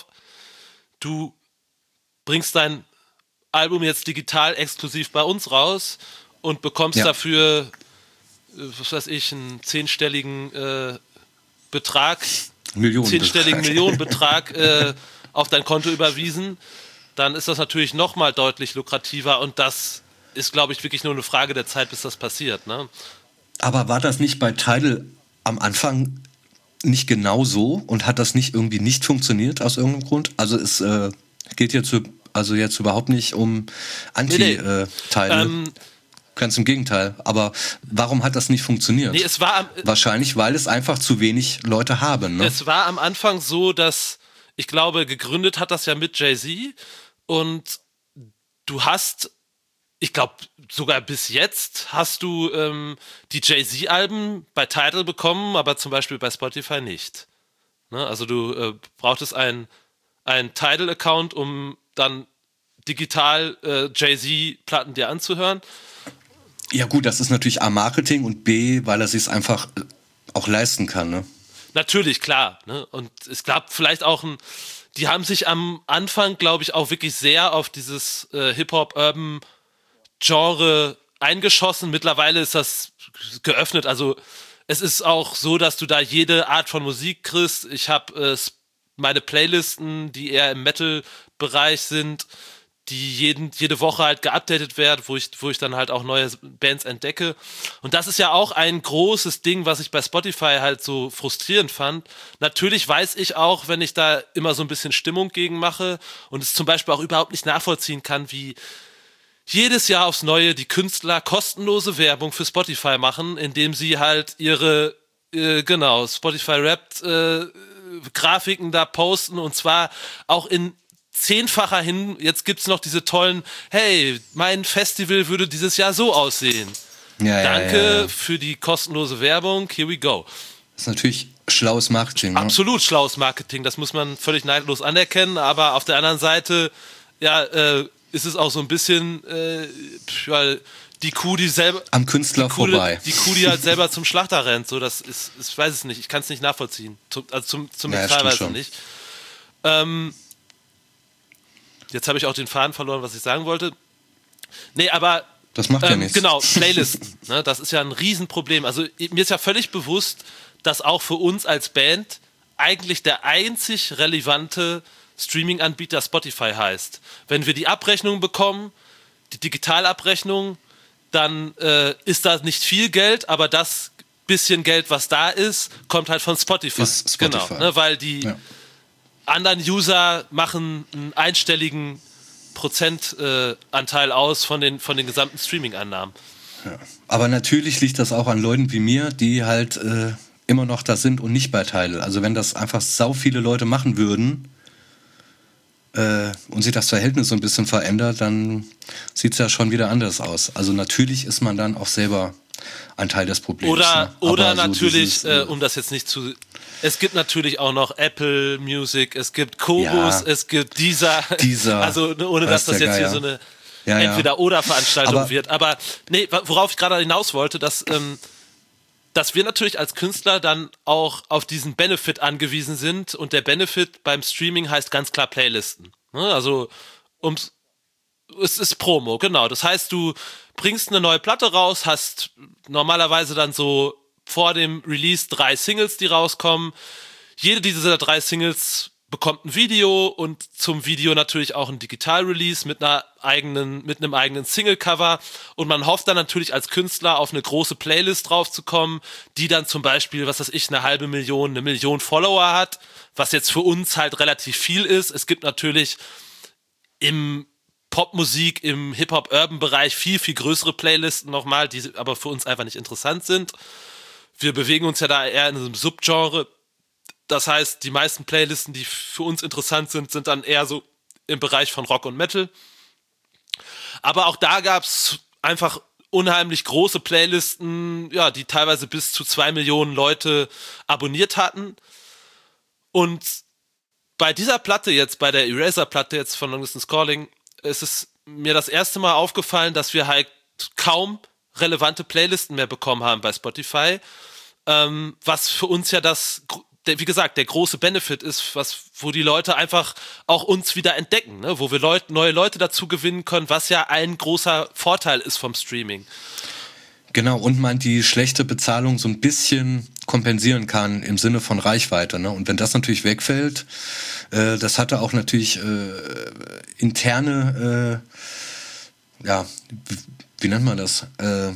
du bringst dein Album jetzt digital exklusiv bei uns raus und bekommst ja. dafür, was weiß ich, einen zehnstelligen äh, Betrag, Millionenbetrag. zehnstelligen Millionenbetrag äh, auf dein Konto überwiesen, dann ist das natürlich nochmal deutlich lukrativer, und das ist, glaube ich, wirklich nur eine Frage der Zeit, bis das passiert. Ne? Aber war das nicht bei Tidal am Anfang nicht genau so und hat das nicht irgendwie nicht funktioniert aus irgendeinem Grund? Also es äh, geht jetzt so Also jetzt überhaupt nicht um Anti-Teile. Nee, nee. ähm, Ganz im Gegenteil. Aber warum hat das nicht funktioniert? Nee, es war am, Wahrscheinlich, weil es einfach zu wenig Leute haben. Ne? Es war am Anfang so, dass, ich glaube, gegründet hat das ja mit Jay-Z, und du hast ich glaube, sogar bis jetzt hast du ähm, die Jay-Z-Alben bei Tidal bekommen, aber zum Beispiel bei Spotify nicht. Ne? Also du äh, brauchtest einen Tidal-Account, um dann digital äh, Jay-Z-Platten dir anzuhören. Ja gut, das ist natürlich A, Marketing und B, weil er sich einfach auch leisten kann, ne? Natürlich, klar. Ne? Und es gab vielleicht auch ein, die haben sich am Anfang, glaube ich, auch wirklich sehr auf dieses äh, Hip-Hop-Urban-Genre eingeschossen. Mittlerweile ist das geöffnet. Also es ist auch so, dass du da jede Art von Musik kriegst. Ich habe äh, meine Playlisten, die eher im Metal-Bereich sind, die jeden, jede Woche halt geupdatet werden, wo ich, wo ich dann halt auch neue Bands entdecke. Und das ist ja auch ein großes Ding, was ich bei Spotify halt so frustrierend fand. Natürlich weiß ich auch, wenn ich da immer so ein bisschen Stimmung gegen mache und es zum Beispiel auch überhaupt nicht nachvollziehen kann, wie jedes Jahr aufs Neue die Künstler kostenlose Werbung für Spotify machen, indem sie halt ihre, äh, genau, Spotify-Wrapped äh, Grafiken da posten und zwar auch in zehnfacher hin, jetzt gibt's noch diese tollen, hey, mein Festival würde dieses Jahr so aussehen. Ja, Danke ja, ja, ja. für die kostenlose Werbung, here we go. Das ist natürlich schlaues Marketing. Ne? Absolut schlaues Marketing, das muss man völlig neidlos anerkennen, aber auf der anderen Seite, ja, äh, ist es auch so ein bisschen, äh, weil die Kuh, die selber... Am Künstler die Kuh, vorbei. Die Kuh, die halt selber zum Schlachter rennt, so, das ist, ich weiß es nicht, ich kann es nicht nachvollziehen, also zum, zumindest Ja, teilweise stimmt schon. nicht. Ähm, Jetzt habe ich auch den Faden verloren, was ich sagen wollte. Nee, aber Das macht ja ähm, nichts. genau, Playlisten. Ne, das ist ja ein Riesenproblem. Also mir ist ja völlig bewusst, dass auch für uns als Band eigentlich der einzig relevante Streaming-Anbieter Spotify heißt. Wenn wir die Abrechnung bekommen, die Digitalabrechnung, dann äh, ist da nicht viel Geld, aber das bisschen Geld, was da ist, kommt halt von Spotify. Ist Spotify. Genau, ne, weil die Ja. anderen User machen einen einstelligen Prozentanteil äh, aus von den, von den gesamten Streaming-Einnahmen. Ja. Aber natürlich liegt das auch an Leuten wie mir, die halt äh, immer noch da sind und nicht bei Tidal. Also wenn das einfach sau viele Leute machen würden äh, und sich das Verhältnis so ein bisschen verändert, dann sieht es ja schon wieder anders aus. Also natürlich ist man dann auch selber ein Teil des Problems. Oder, ne? oder so natürlich, dieses, äh, äh, um das jetzt nicht zu... Es gibt natürlich auch noch Apple Music, es gibt Chorus, Ja. es gibt Deezer. Deezer, Also ne, ohne dass weiß das der jetzt hier Geier. so eine Ja, ja. Entweder-Oder-Veranstaltung Aber- wird. Aber nee, worauf ich gerade hinaus wollte, dass, ähm, dass wir natürlich als Künstler dann auch auf diesen Benefit angewiesen sind und der Benefit beim Streaming heißt ganz klar Playlisten. Ne? Also ums es ist Promo, genau. Das heißt, du bringst eine neue Platte raus, hast normalerweise dann so vor dem Release drei Singles, die rauskommen. Jede dieser drei Singles bekommt ein Video und zum Video natürlich auch ein Digital-Release mit einer eigenen, mit einem eigenen Single-Cover. Und man hofft dann natürlich als Künstler auf eine große Playlist draufzukommen, die dann zum Beispiel, was weiß ich, eine halbe Million, eine Million Follower hat, was jetzt für uns halt relativ viel ist. Es gibt natürlich im Popmusik, im Hip-Hop-Urban-Bereich viel, viel größere Playlisten nochmal, die aber für uns einfach nicht interessant sind. Wir bewegen uns ja da eher in einem Subgenre. Das heißt, die meisten Playlisten, die für uns interessant sind, sind dann eher so im Bereich von Rock und Metal. Aber auch da gab es einfach unheimlich große Playlisten, ja, die teilweise bis zu zwei Millionen Leute abonniert hatten. Und bei dieser Platte jetzt, bei der Eraser-Platte jetzt von Long Distance Calling, ist es mir das erste Mal aufgefallen, dass wir halt kaum relevante Playlisten mehr bekommen haben bei Spotify, ähm, was für uns ja das, der, wie gesagt, der große Benefit ist, was, wo die Leute einfach auch uns wieder entdecken, ne? Wo wir Leut, neue Leute dazu gewinnen können, was ja ein großer Vorteil ist vom Streaming. Genau, und man die schlechte Bezahlung so ein bisschen kompensieren kann im Sinne von Reichweite. Ne? Und wenn das natürlich wegfällt, äh, das hatte auch natürlich äh, interne, äh, ja, wie, wie nennt man das? Äh,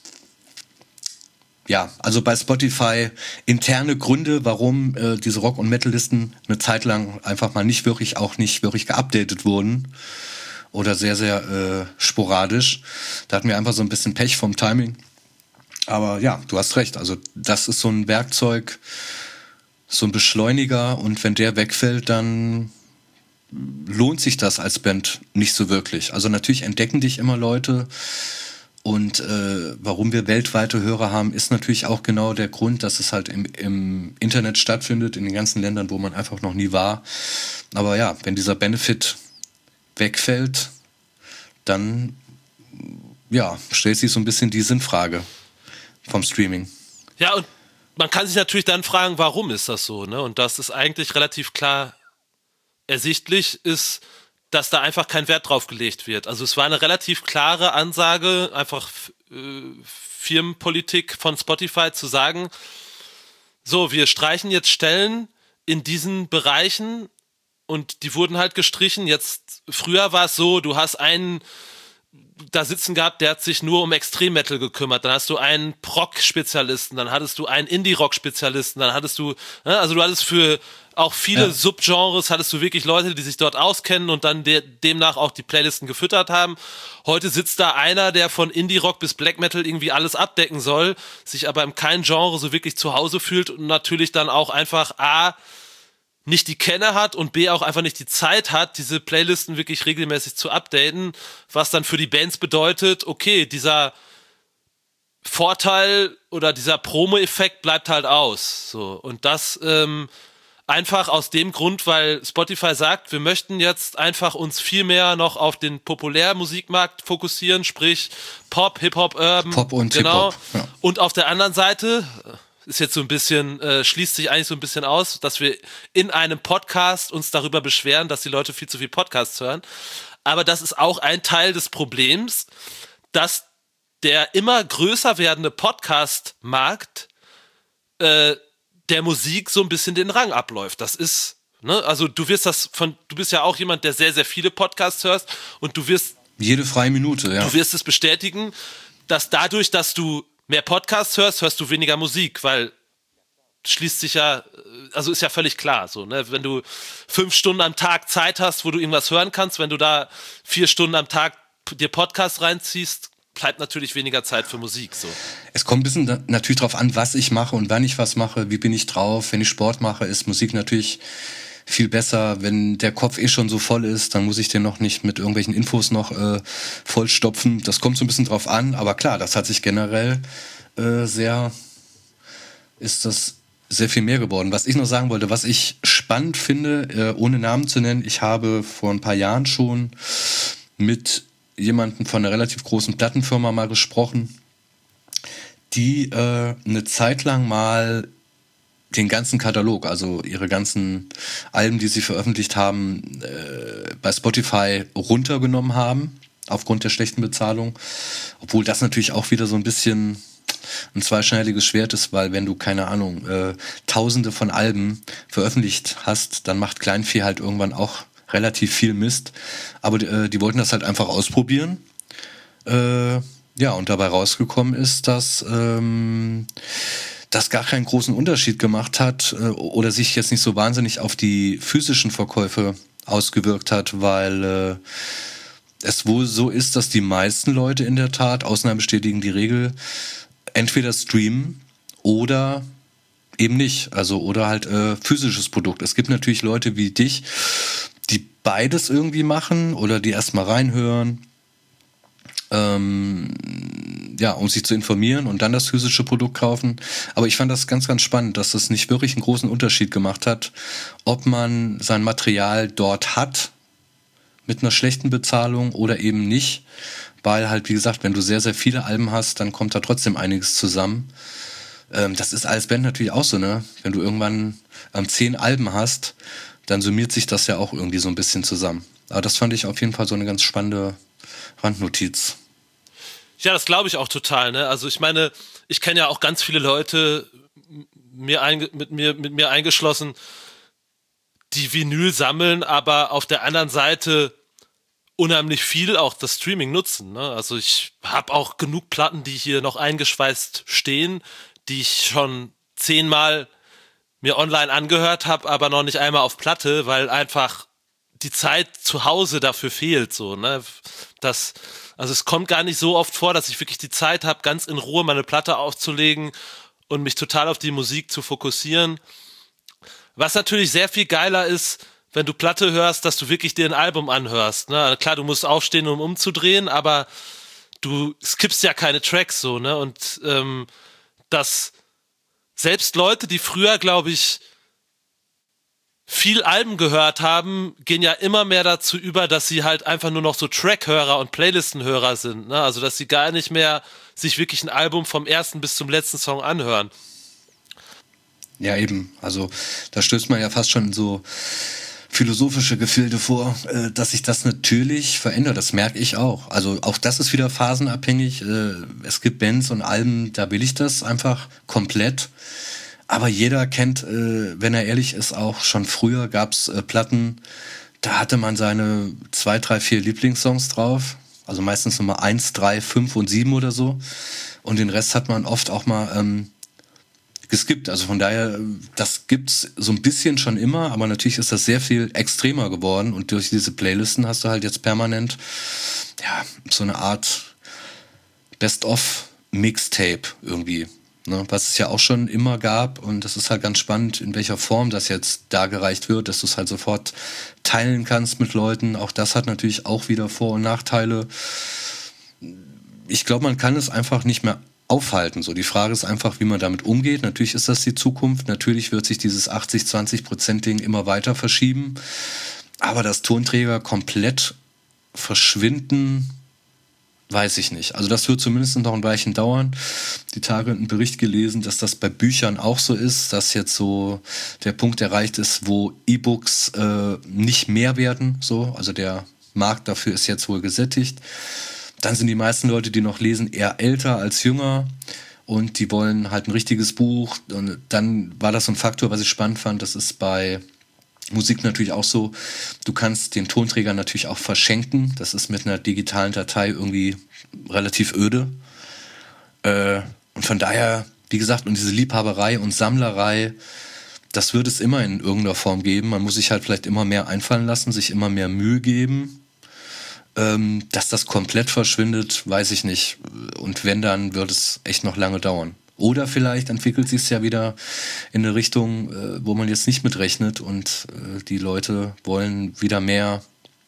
ja, also bei Spotify interne Gründe, warum äh, diese Rock- und Metal-Listen eine Zeit lang einfach mal nicht wirklich, auch nicht wirklich geupdatet wurden. Oder sehr, sehr äh, sporadisch. Da hatten wir einfach so ein bisschen Pech vom Timing. Aber ja, du hast recht. Also das ist so ein Werkzeug, so ein Beschleuniger. Und wenn der wegfällt, dann lohnt sich das als Band nicht so wirklich. Also natürlich entdecken dich immer Leute und äh, warum wir weltweite Hörer haben, ist natürlich auch genau der Grund, dass es halt im, im Internet stattfindet, in den ganzen Ländern, wo man einfach noch nie war. Aber ja, wenn dieser Benefit wegfällt, dann ja, stellt sich so ein bisschen die Sinnfrage vom Streaming. Ja, und man kann sich natürlich dann fragen, warum ist das so, ne? Und das ist eigentlich relativ klar ersichtlich, ist, dass da einfach kein Wert drauf gelegt wird. Also es war eine relativ klare Ansage, einfach äh, Firmenpolitik von Spotify zu sagen, so, wir streichen jetzt Stellen in diesen Bereichen und die wurden halt gestrichen. Jetzt, früher war es so, du hast einen da sitzen gehabt, der hat sich nur um Extrem-Metal gekümmert, dann hast du einen Prog-Spezialisten, dann hattest du einen Indie-Rock-Spezialisten, dann hattest du, ne, also du hattest für auch viele ja. Subgenres, hattest du wirklich Leute, die sich dort auskennen und dann de- demnach auch die Playlisten gefüttert haben. Heute sitzt da einer, der von Indie-Rock bis Black Metal irgendwie alles abdecken soll, sich aber in keinem Genre so wirklich zu Hause fühlt und natürlich dann auch einfach A, nicht die Kenner hat und B auch einfach nicht die Zeit hat, diese Playlisten wirklich regelmäßig zu updaten, was dann für die Bands bedeutet, okay, dieser Vorteil oder dieser Promo-Effekt bleibt halt aus. So. Und das ähm, einfach aus dem Grund, weil Spotify sagt, wir möchten jetzt einfach uns viel mehr noch auf den Populärmusikmarkt fokussieren, sprich Pop, Hip-Hop, Urban. Pop und genau. Hip-Hop. Ja. Und auf der anderen Seite ist jetzt so ein bisschen, äh, schließt sich eigentlich so ein bisschen aus, dass wir in einem Podcast uns darüber beschweren, dass die Leute viel zu viel Podcasts hören. Aber das ist auch ein Teil des Problems, dass der immer größer werdende Podcast-Markt äh, der Musik so ein bisschen den Rang abläuft. Das ist, ne, also du wirst das von, du bist ja auch jemand, der sehr, sehr viele Podcasts hörst und du wirst jede freie Minute, ja. Du wirst es bestätigen, dass dadurch, dass du mehr Podcasts hörst, hörst du weniger Musik, weil schließt sich ja, also ist ja völlig klar, so, ne, wenn du fünf Stunden am Tag Zeit hast, wo du irgendwas hören kannst, wenn du da vier Stunden am Tag dir Podcasts reinziehst, bleibt natürlich weniger Zeit für Musik, so. Es kommt ein bisschen da, natürlich drauf an, was ich mache und wann ich was mache, wie bin ich drauf. Wenn ich Sport mache, ist Musik natürlich viel besser. Wenn der Kopf eh schon so voll ist, dann muss ich den noch nicht mit irgendwelchen Infos noch äh, vollstopfen. Das kommt so ein bisschen drauf an, aber klar, das hat sich generell äh, sehr, ist das sehr viel mehr geworden. Was ich noch sagen wollte, was ich spannend finde, äh, ohne Namen zu nennen, ich habe vor ein paar Jahren schon mit jemandem von einer relativ großen Plattenfirma mal gesprochen, die äh, eine Zeit lang mal den ganzen Katalog, also ihre ganzen Alben, die sie veröffentlicht haben, äh, bei Spotify runtergenommen haben, aufgrund der schlechten Bezahlung. Obwohl das natürlich auch wieder so ein bisschen ein zweischneidiges Schwert ist, weil wenn du, keine Ahnung, äh, tausende von Alben veröffentlicht hast, dann macht Kleinvieh halt irgendwann auch relativ viel Mist. Aber äh, die wollten das halt einfach ausprobieren. Äh, ja, und dabei rausgekommen ist, dass ähm, das gar keinen großen Unterschied gemacht hat äh, oder sich jetzt nicht so wahnsinnig auf die physischen Verkäufe ausgewirkt hat, weil äh, es wohl so ist, dass die meisten Leute in der Tat, Ausnahmen bestätigen die Regel, entweder streamen oder eben nicht, also oder halt äh, physisches Produkt. Es gibt natürlich Leute wie dich, die beides irgendwie machen oder die erstmal reinhören, ähm, ja, um sich zu informieren und dann das physische Produkt kaufen. Aber ich fand das ganz, ganz spannend, dass das nicht wirklich einen großen Unterschied gemacht hat, ob man sein Material dort hat mit einer schlechten Bezahlung oder eben nicht, weil halt, wie gesagt, wenn du sehr, sehr viele Alben hast, dann kommt da trotzdem einiges zusammen. Ähm, das ist als Band natürlich auch so, ne? Wenn du irgendwann ähm, zehn Alben hast, dann summiert sich das ja auch irgendwie so ein bisschen zusammen. Aber das fand ich auf jeden Fall so eine ganz spannende Randnotiz. Ja, das glaube ich auch total, ne? Also ich meine, ich kenne ja auch ganz viele Leute, mir einge- mit mir, mit mir eingeschlossen, die Vinyl sammeln, aber auf der anderen Seite unheimlich viel auch das Streaming nutzen, ne? Also ich habe auch genug Platten, die hier noch eingeschweißt stehen, die ich schon zehnmal mir online angehört habe, aber noch nicht einmal auf Platte, weil einfach die Zeit zu Hause dafür fehlt, so, ne? Das, also es kommt gar nicht so oft vor, dass ich wirklich die Zeit habe, ganz in Ruhe meine Platte aufzulegen und mich total auf die Musik zu fokussieren. Was natürlich sehr viel geiler ist, wenn du Platte hörst, dass du wirklich dir ein Album anhörst. Ne? Klar, du musst aufstehen, um umzudrehen, aber du skippst ja keine Tracks so, ne? Und ähm, dass selbst Leute, die früher, glaube ich, viel Alben gehört haben, gehen ja immer mehr dazu über, dass sie halt einfach nur noch so Trackhörer und Playlistenhörer sind. Ne? Also, dass sie gar nicht mehr sich wirklich ein Album vom ersten bis zum letzten Song anhören. Ja, eben. Also, da stößt man ja fast schon in so philosophische Gefilde vor, äh, dass sich das natürlich verändert. Das merke ich auch. Also, auch das ist wieder phasenabhängig. Äh, es gibt Bands und Alben, da will ich das einfach komplett. Aber jeder kennt, äh, wenn er ehrlich ist, auch schon früher gab's äh, Platten, da hatte man seine zwei, drei, vier Lieblingssongs drauf. Also meistens Nummer eins, drei, fünf und sieben oder so. Und den Rest hat man oft auch mal ähm, geskippt. Also von daher, das gibt's so ein bisschen schon immer, aber natürlich ist das sehr viel extremer geworden. Und durch diese Playlisten hast du halt jetzt permanent ja so eine Art Best-of-Mixtape irgendwie. Ne, was es ja auch schon immer gab, und das ist halt ganz spannend, in welcher Form das jetzt dargereicht wird, dass du es halt sofort teilen kannst mit Leuten. Auch das hat natürlich auch wieder Vor- und Nachteile. Ich glaube, man kann es einfach nicht mehr aufhalten. So, die Frage ist einfach, wie man damit umgeht. Natürlich ist das die Zukunft. Natürlich wird sich dieses achtzig zwanzig Prozent Ding immer weiter verschieben. Aber dass Tonträger komplett verschwinden, weiß ich nicht. Also das wird zumindest noch ein Weilchen dauern. Die Tage einen Bericht gelesen, dass das bei Büchern auch so ist, dass jetzt so der Punkt erreicht ist, wo E-Books äh, nicht mehr werden. So, also der Markt dafür ist jetzt wohl gesättigt. Dann sind die meisten Leute, die noch lesen, eher älter als jünger. Und die wollen halt ein richtiges Buch. Und dann war das so ein Faktor, was ich spannend fand. Das ist bei Musik natürlich auch so, du kannst den Tonträger natürlich auch verschenken. Das ist mit einer digitalen Datei irgendwie relativ öde. Äh, und von daher, wie gesagt, und diese Liebhaberei und Sammlerei, das wird es immer in irgendeiner Form geben. Man muss sich halt vielleicht immer mehr einfallen lassen, sich immer mehr Mühe geben. Ähm, dass das komplett verschwindet, weiß ich nicht. Und wenn, dann wird es echt noch lange dauern. Oder vielleicht entwickelt sich es ja wieder in eine Richtung, äh, wo man jetzt nicht mitrechnet und äh, die Leute wollen wieder mehr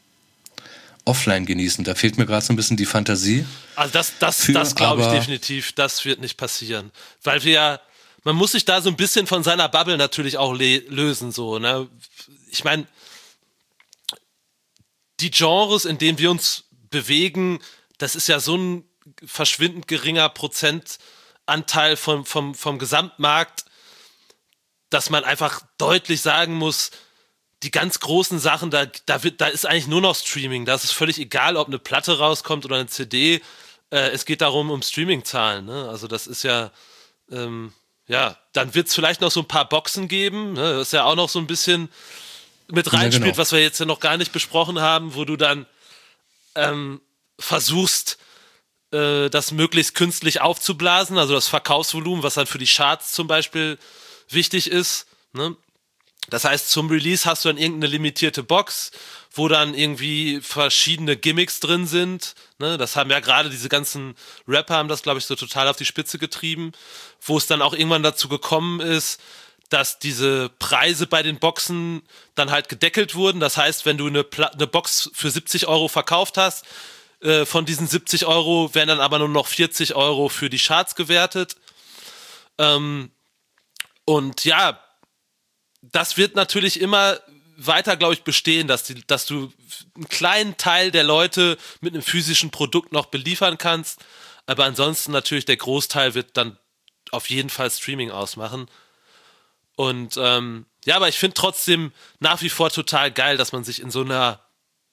offline genießen. Da fehlt mir gerade so ein bisschen die Fantasie. Also das, das, für, das glaube ich definitiv, das wird nicht passieren. Weil wir ja, man muss sich da so ein bisschen von seiner Bubble natürlich auch le- lösen. So, ne? Ich meine, die Genres, in denen wir uns bewegen, das ist ja so ein verschwindend geringer Prozent Anteil vom, vom, vom Gesamtmarkt, dass man einfach deutlich sagen muss, die ganz großen Sachen, da, da, wird, da ist eigentlich nur noch Streaming. Da ist es völlig egal, ob eine Platte rauskommt oder eine C D. Äh, es geht darum, um Streaming-Zahlen. Ne? Also das ist ja, ähm, ja, dann wird es vielleicht noch so ein paar Boxen geben. Ne? Das ist ja auch noch so ein bisschen mit reinspielt, ja, genau, was wir jetzt ja noch gar nicht besprochen haben, wo du dann ähm, versuchst, das möglichst künstlich aufzublasen, also das Verkaufsvolumen, was dann für die Charts zum Beispiel wichtig ist. Ne? Das heißt, zum Release hast du dann irgendeine limitierte Box, wo dann irgendwie verschiedene Gimmicks drin sind. Ne? Das haben ja gerade diese ganzen Rapper, haben das, glaube ich, so total auf die Spitze getrieben, wo es dann auch irgendwann dazu gekommen ist, dass diese Preise bei den Boxen dann halt gedeckelt wurden. Das heißt, wenn du eine, Pla- eine Box für siebzig Euro verkauft hast, von diesen siebzig Euro werden dann aber nur noch vierzig Euro für die Charts gewertet. Ähm, und ja, das wird natürlich immer weiter, glaube ich, bestehen, dass, die, dass du einen kleinen Teil der Leute mit einem physischen Produkt noch beliefern kannst. Aber ansonsten natürlich der Großteil wird dann auf jeden Fall Streaming ausmachen. Und ähm, ja, aber ich finde trotzdem nach wie vor total geil, dass man sich in so einer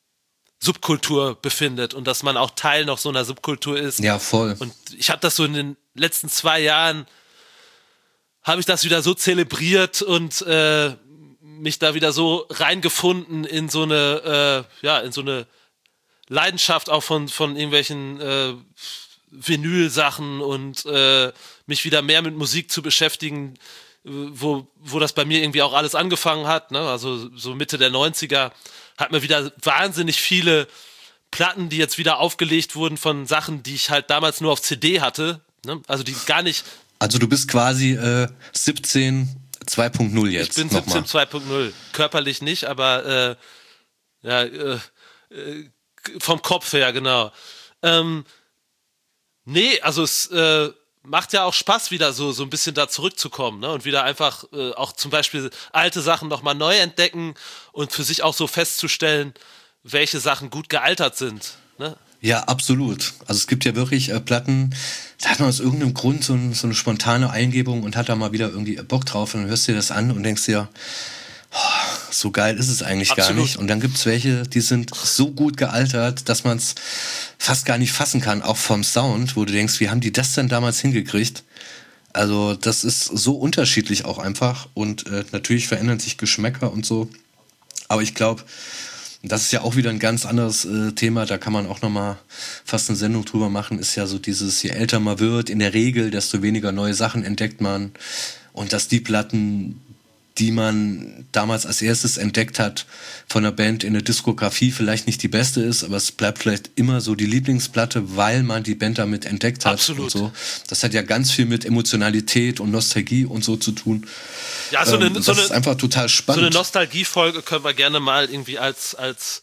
Subkultur befindet und dass man auch Teil noch so einer Subkultur ist. Ja, voll. Und ich habe das so in den letzten zwei Jahren, habe ich das wieder so zelebriert und äh, mich da wieder so reingefunden in so eine, äh, ja, in so eine Leidenschaft auch von, von irgendwelchen äh, Vinyl-Sachen und äh, mich wieder mehr mit Musik zu beschäftigen, wo, wo das bei mir irgendwie auch alles angefangen hat, ne? Also so Mitte der neunziger hat mir wieder wahnsinnig viele Platten, die jetzt wieder aufgelegt wurden von Sachen, die ich halt damals nur auf C D hatte, ne? Also die gar nicht... Also du bist quasi äh, siebzehn zwei Punkt null jetzt. Ich bin siebzehn zwei Punkt null. Körperlich nicht, aber äh, ja, äh, äh, vom Kopf her, genau. Ähm, nee, also es äh, macht ja auch Spaß, wieder so, so ein bisschen da zurückzukommen, ne? Und wieder einfach äh, auch zum Beispiel alte Sachen nochmal neu entdecken und für sich auch so festzustellen, welche Sachen gut gealtert sind, ne? Ja, absolut. Also es gibt ja wirklich äh, Platten, da hat man aus irgendeinem Grund so, ein, so eine spontane Eingebung und hat da mal wieder irgendwie Bock drauf und dann hörst du dir das an und denkst dir, oh, so geil ist es eigentlich Absolut. gar nicht. Und dann gibt's welche, die sind so gut gealtert, dass man es fast gar nicht fassen kann, auch vom Sound, wo du denkst, wie haben die das denn damals hingekriegt? Also das ist so unterschiedlich auch einfach und äh, natürlich verändern sich Geschmäcker und so. Aber ich glaube, das ist ja auch wieder ein ganz anderes äh, Thema, da kann man auch nochmal fast eine Sendung drüber machen, ist ja so dieses, je älter man wird, in der Regel, desto weniger neue Sachen entdeckt man und dass die Platten, die man damals als erstes entdeckt hat von der Band in der Diskografie, vielleicht nicht die beste ist, aber es bleibt vielleicht immer so die Lieblingsplatte, weil man die Band damit entdeckt hat. Absolut. Und so. Das hat ja ganz viel mit Emotionalität und Nostalgie und so zu tun. Ja, so eine, ähm, das so eine, ist einfach total spannend. So eine Nostalgiefolge können wir gerne mal irgendwie als, als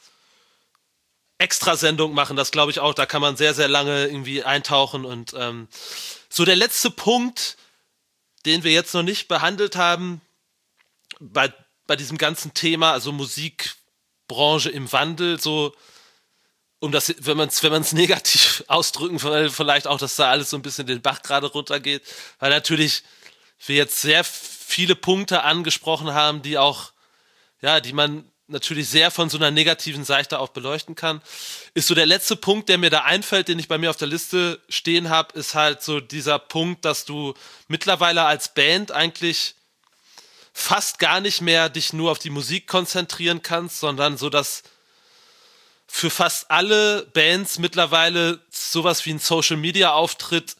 Extrasendung machen. Das glaube ich auch, da kann man sehr, sehr lange irgendwie eintauchen. Und ähm, so der letzte Punkt, den wir jetzt noch nicht behandelt haben, bei, bei diesem ganzen Thema, also Musikbranche im Wandel, so, um das, wenn man es wenn man's negativ ausdrücken, vielleicht auch, dass da alles so ein bisschen den Bach gerade runtergeht, weil natürlich wir jetzt sehr viele Punkte angesprochen haben, die auch, ja, die man natürlich sehr von so einer negativen Seite auch beleuchten kann, ist so der letzte Punkt, der mir da einfällt, den ich bei mir auf der Liste stehen habe, ist halt so dieser Punkt, dass du mittlerweile als Band eigentlich fast gar nicht mehr dich nur auf die Musik konzentrieren kannst, sondern so, dass für fast alle Bands mittlerweile sowas wie ein Social-Media-Auftritt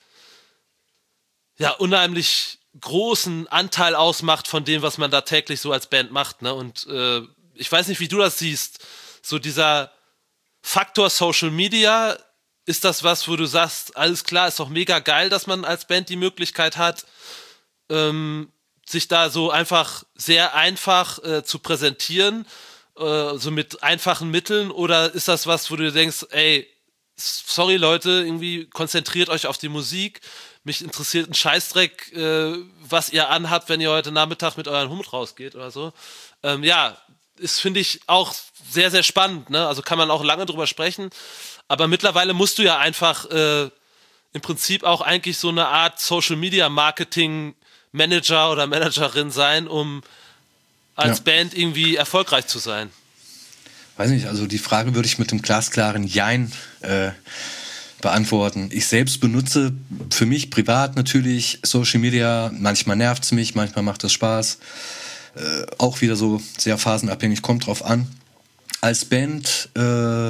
ja unheimlich großen Anteil ausmacht von dem, was man da täglich so als Band macht, ne? Und äh, ich weiß nicht, wie du das siehst, so dieser Faktor Social Media, ist das was, wo du sagst, alles klar, ist doch mega geil, dass man als Band die Möglichkeit hat, ähm, sich da so einfach sehr einfach äh, zu präsentieren, äh, so mit einfachen Mitteln, oder ist das was, wo du denkst, ey, sorry Leute, irgendwie konzentriert euch auf die Musik, mich interessiert ein Scheißdreck, äh, was ihr anhabt, wenn ihr heute Nachmittag mit eurem Hund rausgeht oder so. Ähm, ja, ist, finde ich, auch sehr, sehr spannend, ne? Also kann man auch lange drüber sprechen, aber mittlerweile musst du ja einfach äh, im Prinzip auch eigentlich so eine Art Social-Media-Marketing Manager oder Managerin sein, um als ja. Band irgendwie erfolgreich zu sein? Weiß nicht, also die Frage würde ich mit einem glasklaren Jein äh, beantworten. Ich selbst benutze für mich privat natürlich Social Media, manchmal nervt es mich, manchmal macht es Spaß. Äh, auch wieder so sehr phasenabhängig, kommt drauf an. Als Band, äh,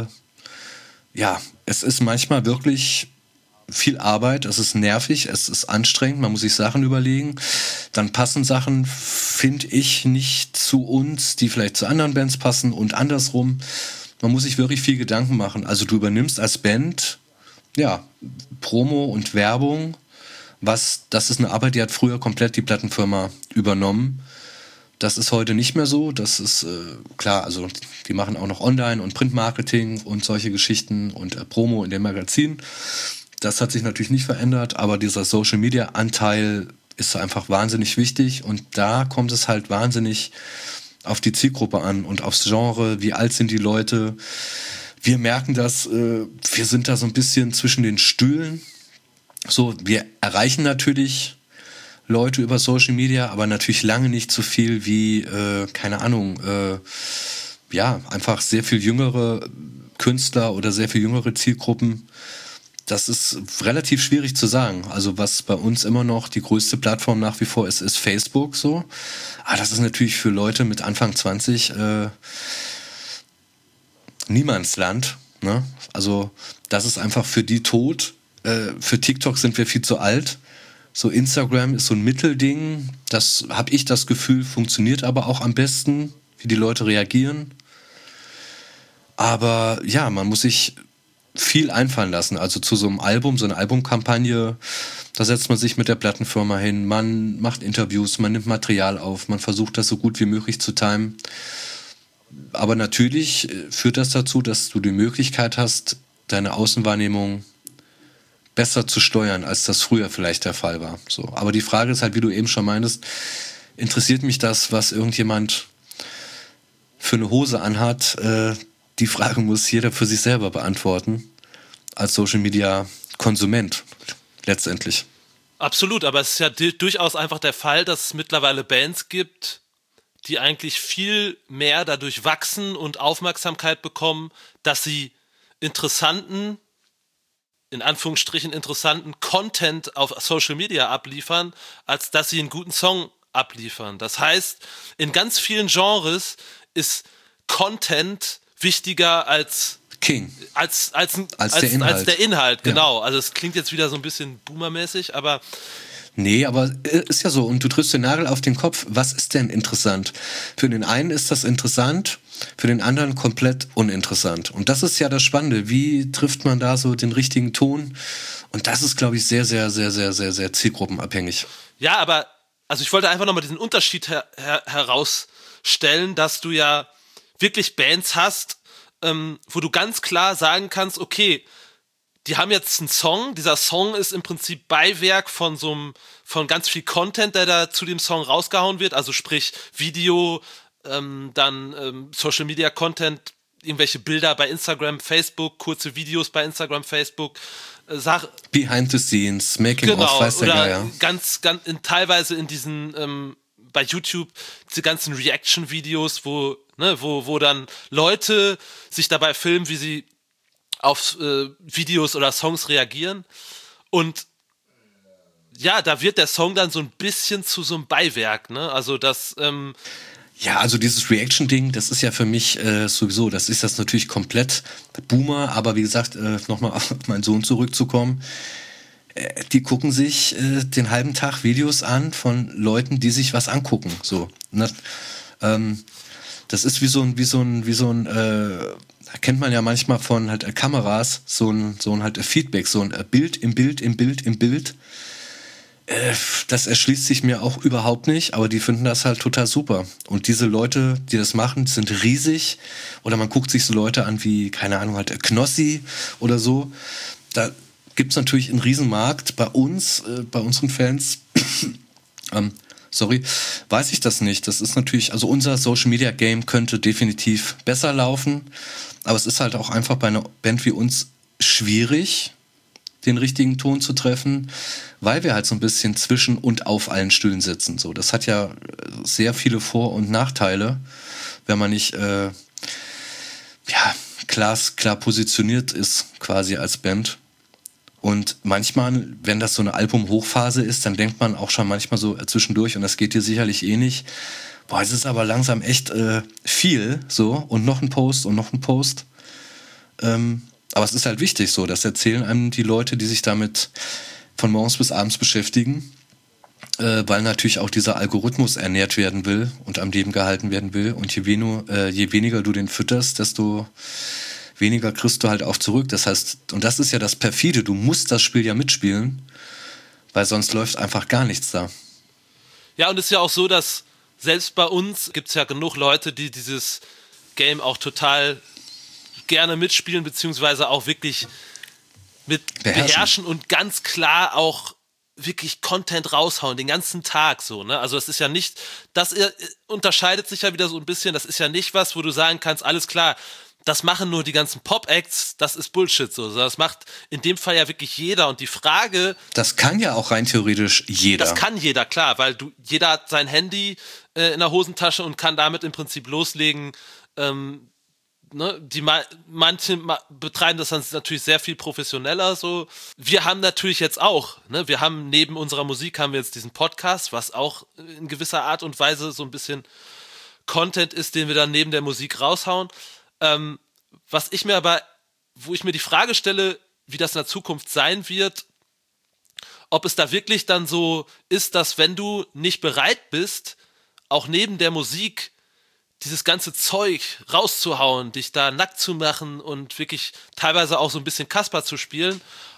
ja, es ist manchmal wirklich viel Arbeit, es ist nervig, es ist anstrengend, man muss sich Sachen überlegen. Dann passen Sachen, finde ich, nicht zu uns, die vielleicht zu anderen Bands passen und andersrum. Man muss sich wirklich viel Gedanken machen. Also du übernimmst als Band, ja, Promo und Werbung, was, das ist eine Arbeit, die hat früher komplett die Plattenfirma übernommen. Das ist heute nicht mehr so. Das ist äh, klar, also die machen auch noch Online- und Printmarketing und solche Geschichten und äh, Promo in dem Magazin. Das hat sich natürlich nicht verändert, aber dieser Social-Media-Anteil ist einfach wahnsinnig wichtig und da kommt es halt wahnsinnig auf die Zielgruppe an und aufs Genre, wie alt sind die Leute. Wir merken das, äh, wir sind da so ein bisschen zwischen den Stühlen. So, wir erreichen natürlich Leute über Social Media, aber natürlich lange nicht so viel wie, äh, keine Ahnung, äh, ja, einfach sehr viel jüngere Künstler oder sehr viel jüngere Zielgruppen. Das ist relativ schwierig zu sagen. Also was bei uns immer noch die größte Plattform nach wie vor ist, ist Facebook so. Aber das ist natürlich für Leute mit Anfang zwanzig äh, Niemandsland. Ne? Also das ist einfach für die tot. Äh, für TikTok sind wir viel zu alt. So Instagram ist so ein Mittelding. Das habe ich das Gefühl, funktioniert aber auch am besten, wie die Leute reagieren. Aber ja, man muss sich viel einfallen lassen. Also zu so einem Album, so eine Albumkampagne, Da setzt man sich mit der Plattenfirma hin, man macht Interviews, man nimmt Material auf, man versucht das so gut wie möglich zu timen. Aber natürlich führt das dazu, dass du die Möglichkeit hast, deine Außenwahrnehmung besser zu steuern, als das früher vielleicht der Fall war. So. Aber die Frage ist halt, wie du eben schon meintest, interessiert mich das, was irgendjemand für eine Hose anhat? Äh, die Frage muss jeder für sich selber beantworten, als Social-Media-Konsument letztendlich. Absolut, aber es ist ja d- durchaus einfach der Fall, dass es mittlerweile Bands gibt, die eigentlich viel mehr dadurch wachsen und Aufmerksamkeit bekommen, dass sie interessanten, in Anführungsstrichen interessanten Content auf Social Media abliefern, als dass sie einen guten Song abliefern. Das heißt, in ganz vielen Genres ist Content wichtiger als King. Als, als, als, als, der Inhalt. als der Inhalt, genau. Ja. Also es klingt jetzt wieder so ein bisschen boomermäßig, aber Nee, aber ist ja so. Und du triffst den Nagel auf den Kopf. Was ist denn interessant? Für den einen ist das interessant, für den anderen komplett uninteressant. Und das ist ja das Spannende. Wie trifft man da so den richtigen Ton? Und das ist, glaube ich, sehr, sehr, sehr, sehr, sehr, sehr zielgruppenabhängig. ja, aber also ich wollte einfach nochmal diesen Unterschied her her herausstellen, dass du ja wirklich Bands hast, ähm, wo du ganz klar sagen kannst, okay, die haben jetzt einen Song, dieser Song ist im Prinzip Beiwerk von so einem, von ganz viel Content, der da zu dem Song rausgehauen wird, also sprich Video, ähm, dann ähm, Social Media Content, irgendwelche Bilder bei Instagram, Facebook, kurze Videos bei Instagram, Facebook, äh, Sach Behind the scenes, making genau, of, weiß der oder Geier. ganz, ganz in, teilweise in diesen ähm, bei YouTube diese ganzen Reaction-Videos, wo, ne, wo, wo dann Leute sich dabei filmen, wie sie auf äh, Videos oder Songs reagieren. Und ja, da wird der Song dann so ein bisschen zu so einem Beiwerk, ne? Also das, ähm Ja, also dieses Reaction-Ding, das ist ja für mich äh, sowieso, das ist das natürlich komplett Boomer, aber wie gesagt, äh, nochmal auf meinen Sohn zurückzukommen, äh, die gucken sich äh, den halben Tag Videos an von Leuten, die sich was angucken, so. Ne? Ähm, das ist wie so ein, wie so ein, wie so ein, äh, kennt man ja manchmal von halt äh, Kameras, so ein, so ein halt äh, Feedback, so ein äh, Bild im Bild im Bild im Bild. Äh, das erschließt sich mir auch überhaupt nicht, aber die finden das halt total super. Und diese Leute, die das machen, sind riesig. Oder man guckt sich so Leute an wie, keine Ahnung, halt Knossi oder so. Da gibt's natürlich einen Riesenmarkt. Bei uns, äh, bei unseren Fans, ähm, sorry, weiß ich das nicht. Das ist natürlich, also unser Social Media Game könnte definitiv besser laufen. Aber es ist halt auch einfach bei einer Band wie uns schwierig, den richtigen Ton zu treffen, weil wir halt so ein bisschen zwischen und auf allen Stühlen sitzen. So, das hat ja sehr viele Vor- und Nachteile, wenn man nicht äh, ja, klar, klar positioniert ist quasi als Band. Und manchmal, wenn das so eine Album-Hochphase ist, dann denkt man auch schon manchmal so zwischendurch, und das geht dir sicherlich eh nicht, boah, es ist aber langsam echt äh, viel, so, und noch ein Post und noch ein Post. Ähm, aber es ist halt wichtig so, das erzählen einem die Leute, die sich damit von morgens bis abends beschäftigen, äh, weil natürlich auch dieser Algorithmus ernährt werden will und am Leben gehalten werden will. Und je, wenu, äh, je weniger du den fütterst, desto weniger kriegst du halt auch zurück. Das heißt, und das ist ja das Perfide, du musst das Spiel ja mitspielen, weil sonst läuft einfach gar nichts da. Ja, und es ist ja auch so, dass selbst bei uns gibt es ja genug Leute, die dieses Game auch total gerne mitspielen, beziehungsweise auch wirklich mit beherrschen, beherrschen und ganz klar auch wirklich Content raushauen, den ganzen Tag so, ne? Also das ist ja nicht, das unterscheidet sich ja wieder so ein bisschen, das ist ja nicht was, wo du sagen kannst, alles klar, das machen nur die ganzen Pop-Acts, das ist Bullshit so. Das macht in dem Fall ja wirklich jeder. Und die Frage... Das kann ja auch rein theoretisch jeder. Das kann jeder, klar, weil du, jeder hat sein Handy äh, in der Hosentasche und kann damit im Prinzip loslegen. Ähm, ne? Die manche betreiben das dann natürlich sehr viel professioneller so. Wir haben natürlich jetzt auch, ne? Wir haben neben unserer Musik haben wir jetzt diesen Podcast, was auch in gewisser Art und Weise so ein bisschen Content ist, den wir dann neben der Musik raushauen. Ähm, was ich mir aber, wo ich mir die Frage stelle, wie das in der Zukunft sein wird, ob es da wirklich dann so ist, dass wenn du nicht bereit bist, auch neben der Musik dieses ganze Zeug rauszuhauen, dich da nackt zu machen und wirklich teilweise auch so ein bisschen Kasper zu spielen,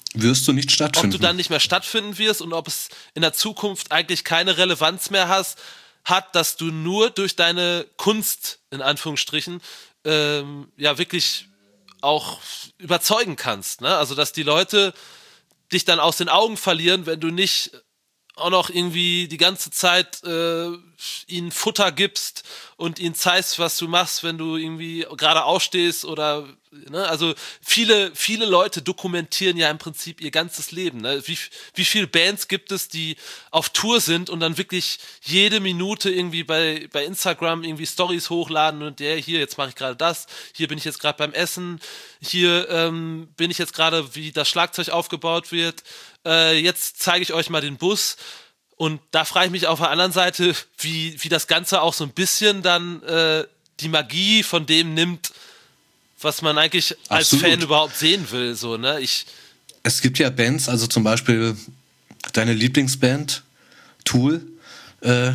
wirst du nicht stattfinden. Ob du dann nicht mehr stattfinden wirst und ob es in der Zukunft eigentlich keine Relevanz mehr hast, hat, dass du nur durch deine Kunst, in Anführungsstrichen, ähm, ja wirklich auch überzeugen kannst. Ne? Also, dass die Leute dich dann aus den Augen verlieren, wenn du nicht auch noch irgendwie die ganze Zeit äh, ihnen Futter gibst und ihnen zeigst, was du machst, wenn du irgendwie gerade aufstehst oder, ne, also viele, viele Leute dokumentieren ja im Prinzip ihr ganzes Leben, ne? Wie, wie viele Bands gibt es, die auf Tour sind und dann wirklich jede Minute irgendwie bei, bei Instagram irgendwie Stories hochladen und der hier, jetzt mache ich gerade das, hier bin ich jetzt gerade beim Essen, hier ähm, bin ich jetzt gerade, wie das Schlagzeug aufgebaut wird, äh, jetzt zeige ich euch mal den Bus. Und da frage ich mich auf der anderen Seite, wie, wie das Ganze auch so ein bisschen dann äh, die Magie von dem nimmt, was man eigentlich als Absolut. Fan überhaupt sehen will. So, ne? ich Es gibt ja Bands, also zum Beispiel deine Lieblingsband, Tool, äh,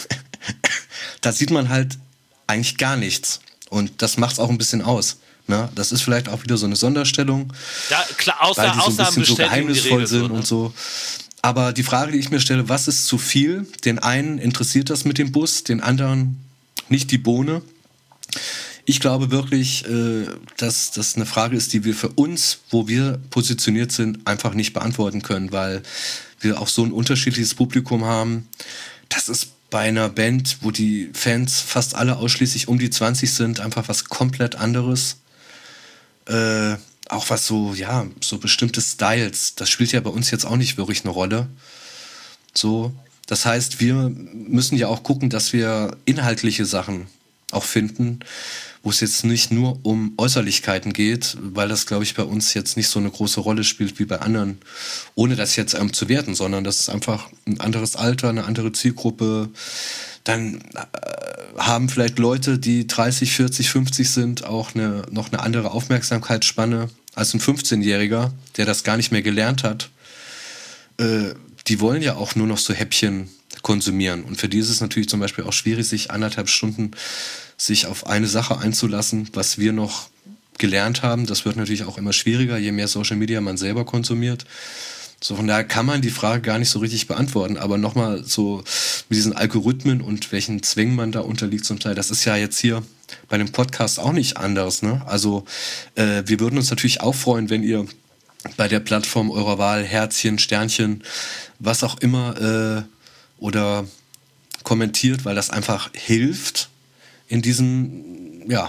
da sieht man halt eigentlich gar nichts. Und das macht es auch ein bisschen aus. Ne? Das ist vielleicht auch wieder so eine Sonderstellung, ja, klar, außer, weil die so ein bisschen so geheimnisvoll sind so, ne? und so. Aber die Frage, die ich mir stelle, was ist zu viel? Den einen interessiert das mit dem Bus, den anderen nicht die Bohne. Ich glaube wirklich, äh, dass das eine Frage ist, die wir für uns, wo wir positioniert sind, einfach nicht beantworten können, weil wir auch so ein unterschiedliches Publikum haben. Das ist bei einer Band, wo die Fans fast alle ausschließlich um die zwanzig sind, einfach was komplett anderes. Äh, auch was so, ja, so bestimmte Styles, das spielt ja bei uns jetzt auch nicht wirklich eine Rolle. So, das heißt, wir müssen ja auch gucken, dass wir inhaltliche Sachen auch finden, wo es jetzt nicht nur um Äußerlichkeiten geht, weil das, glaube ich, bei uns jetzt nicht so eine große Rolle spielt wie bei anderen, ohne das jetzt ähm, zu werten, sondern das ist einfach ein anderes Alter, eine andere Zielgruppe. Dann äh, haben vielleicht Leute, die dreißig, vierzig, fünfzig sind, auch eine, noch eine andere Aufmerksamkeitsspanne als ein fünfzehnjähriger, der das gar nicht mehr gelernt hat. Äh, die wollen ja auch nur noch so Häppchen konsumieren. Und für die ist es natürlich zum Beispiel auch schwierig, sich anderthalb Stunden sich auf eine Sache einzulassen, was wir noch gelernt haben. Das wird natürlich auch immer schwieriger, je mehr Social Media man selber konsumiert. So, von daher kann man die Frage gar nicht so richtig beantworten. Aber nochmal so mit diesen Algorithmen und welchen Zwängen man da unterliegt zum Teil, das ist ja jetzt hier bei dem Podcast auch nicht anders. Ne? Also äh, wir würden uns natürlich auch freuen, wenn ihr bei der Plattform eurer Wahl Herzchen, Sternchen, was auch immer äh, oder kommentiert, weil das einfach hilft in diesem ja,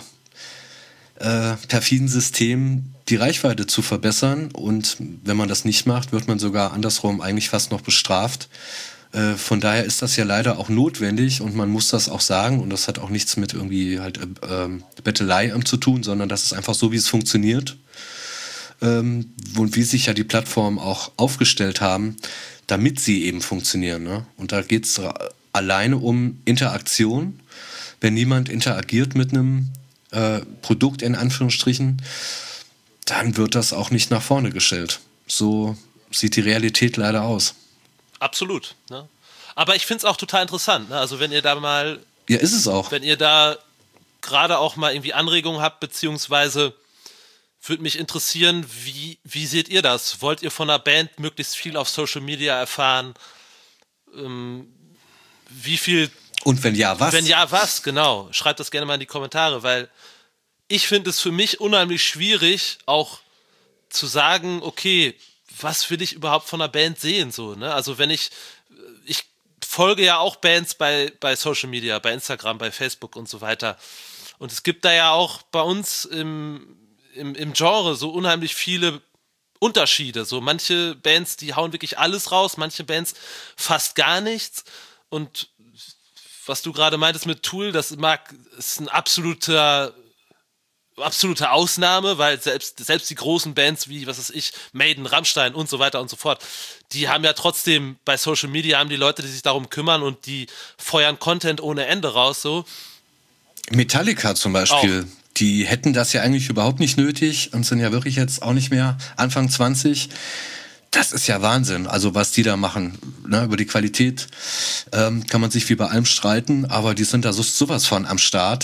äh, perfiden System die Reichweite zu verbessern. Und wenn man das nicht macht, wird man sogar andersrum eigentlich fast noch bestraft. Äh, von daher ist das ja leider auch notwendig und man muss das auch sagen. Und das hat auch nichts mit irgendwie halt äh, äh, Bettelei zu tun, sondern das ist einfach so, wie es funktioniert. Ähm, und wie sich ja die Plattformen auch aufgestellt haben, damit sie eben funktionieren. Ne? Und da geht es alleine um Interaktion. Wenn niemand interagiert mit einem äh, Produkt in Anführungsstrichen, dann wird das auch nicht nach vorne gestellt. So sieht die Realität leider aus. Absolut. Ne? Aber ich finde es auch total interessant. Ne? Also wenn ihr da mal... Ja, ist es auch. Wenn ihr da gerade auch mal irgendwie Anregungen habt, beziehungsweise würde mich interessieren, wie, wie seht ihr das? Wollt ihr von einer Band möglichst viel auf Social Media erfahren? Ähm, wie viel... Und wenn ja, was? Wenn ja, was, genau. Schreibt das gerne mal in die Kommentare, weil ich finde es für mich unheimlich schwierig, auch zu sagen, okay, was will ich überhaupt von einer Band sehen? So, ne? Also wenn ich, ich folge ja auch Bands bei, bei Social Media, bei Instagram, bei Facebook und so weiter. Und es gibt da ja auch bei uns im, im, im Genre so unheimlich viele Unterschiede. So manche Bands, die hauen wirklich alles raus, manche Bands fast gar nichts. Und was du gerade meintest mit Tool, das mag, ist ein absoluter, absolute Ausnahme, weil selbst, selbst die großen Bands wie, was weiß ich, Maiden, Rammstein und so weiter und so fort, die haben ja trotzdem bei Social Media, haben die Leute, die sich darum kümmern und die feuern Content ohne Ende raus, so. Metallica zum Beispiel, auch. Die hätten das ja eigentlich überhaupt nicht nötig und sind ja wirklich jetzt auch nicht mehr Anfang zwanzig. Das ist ja Wahnsinn, also was die da machen. Ne, über die Qualität ähm, kann man sich wie bei allem streiten, aber die sind da so, sowas von am Start.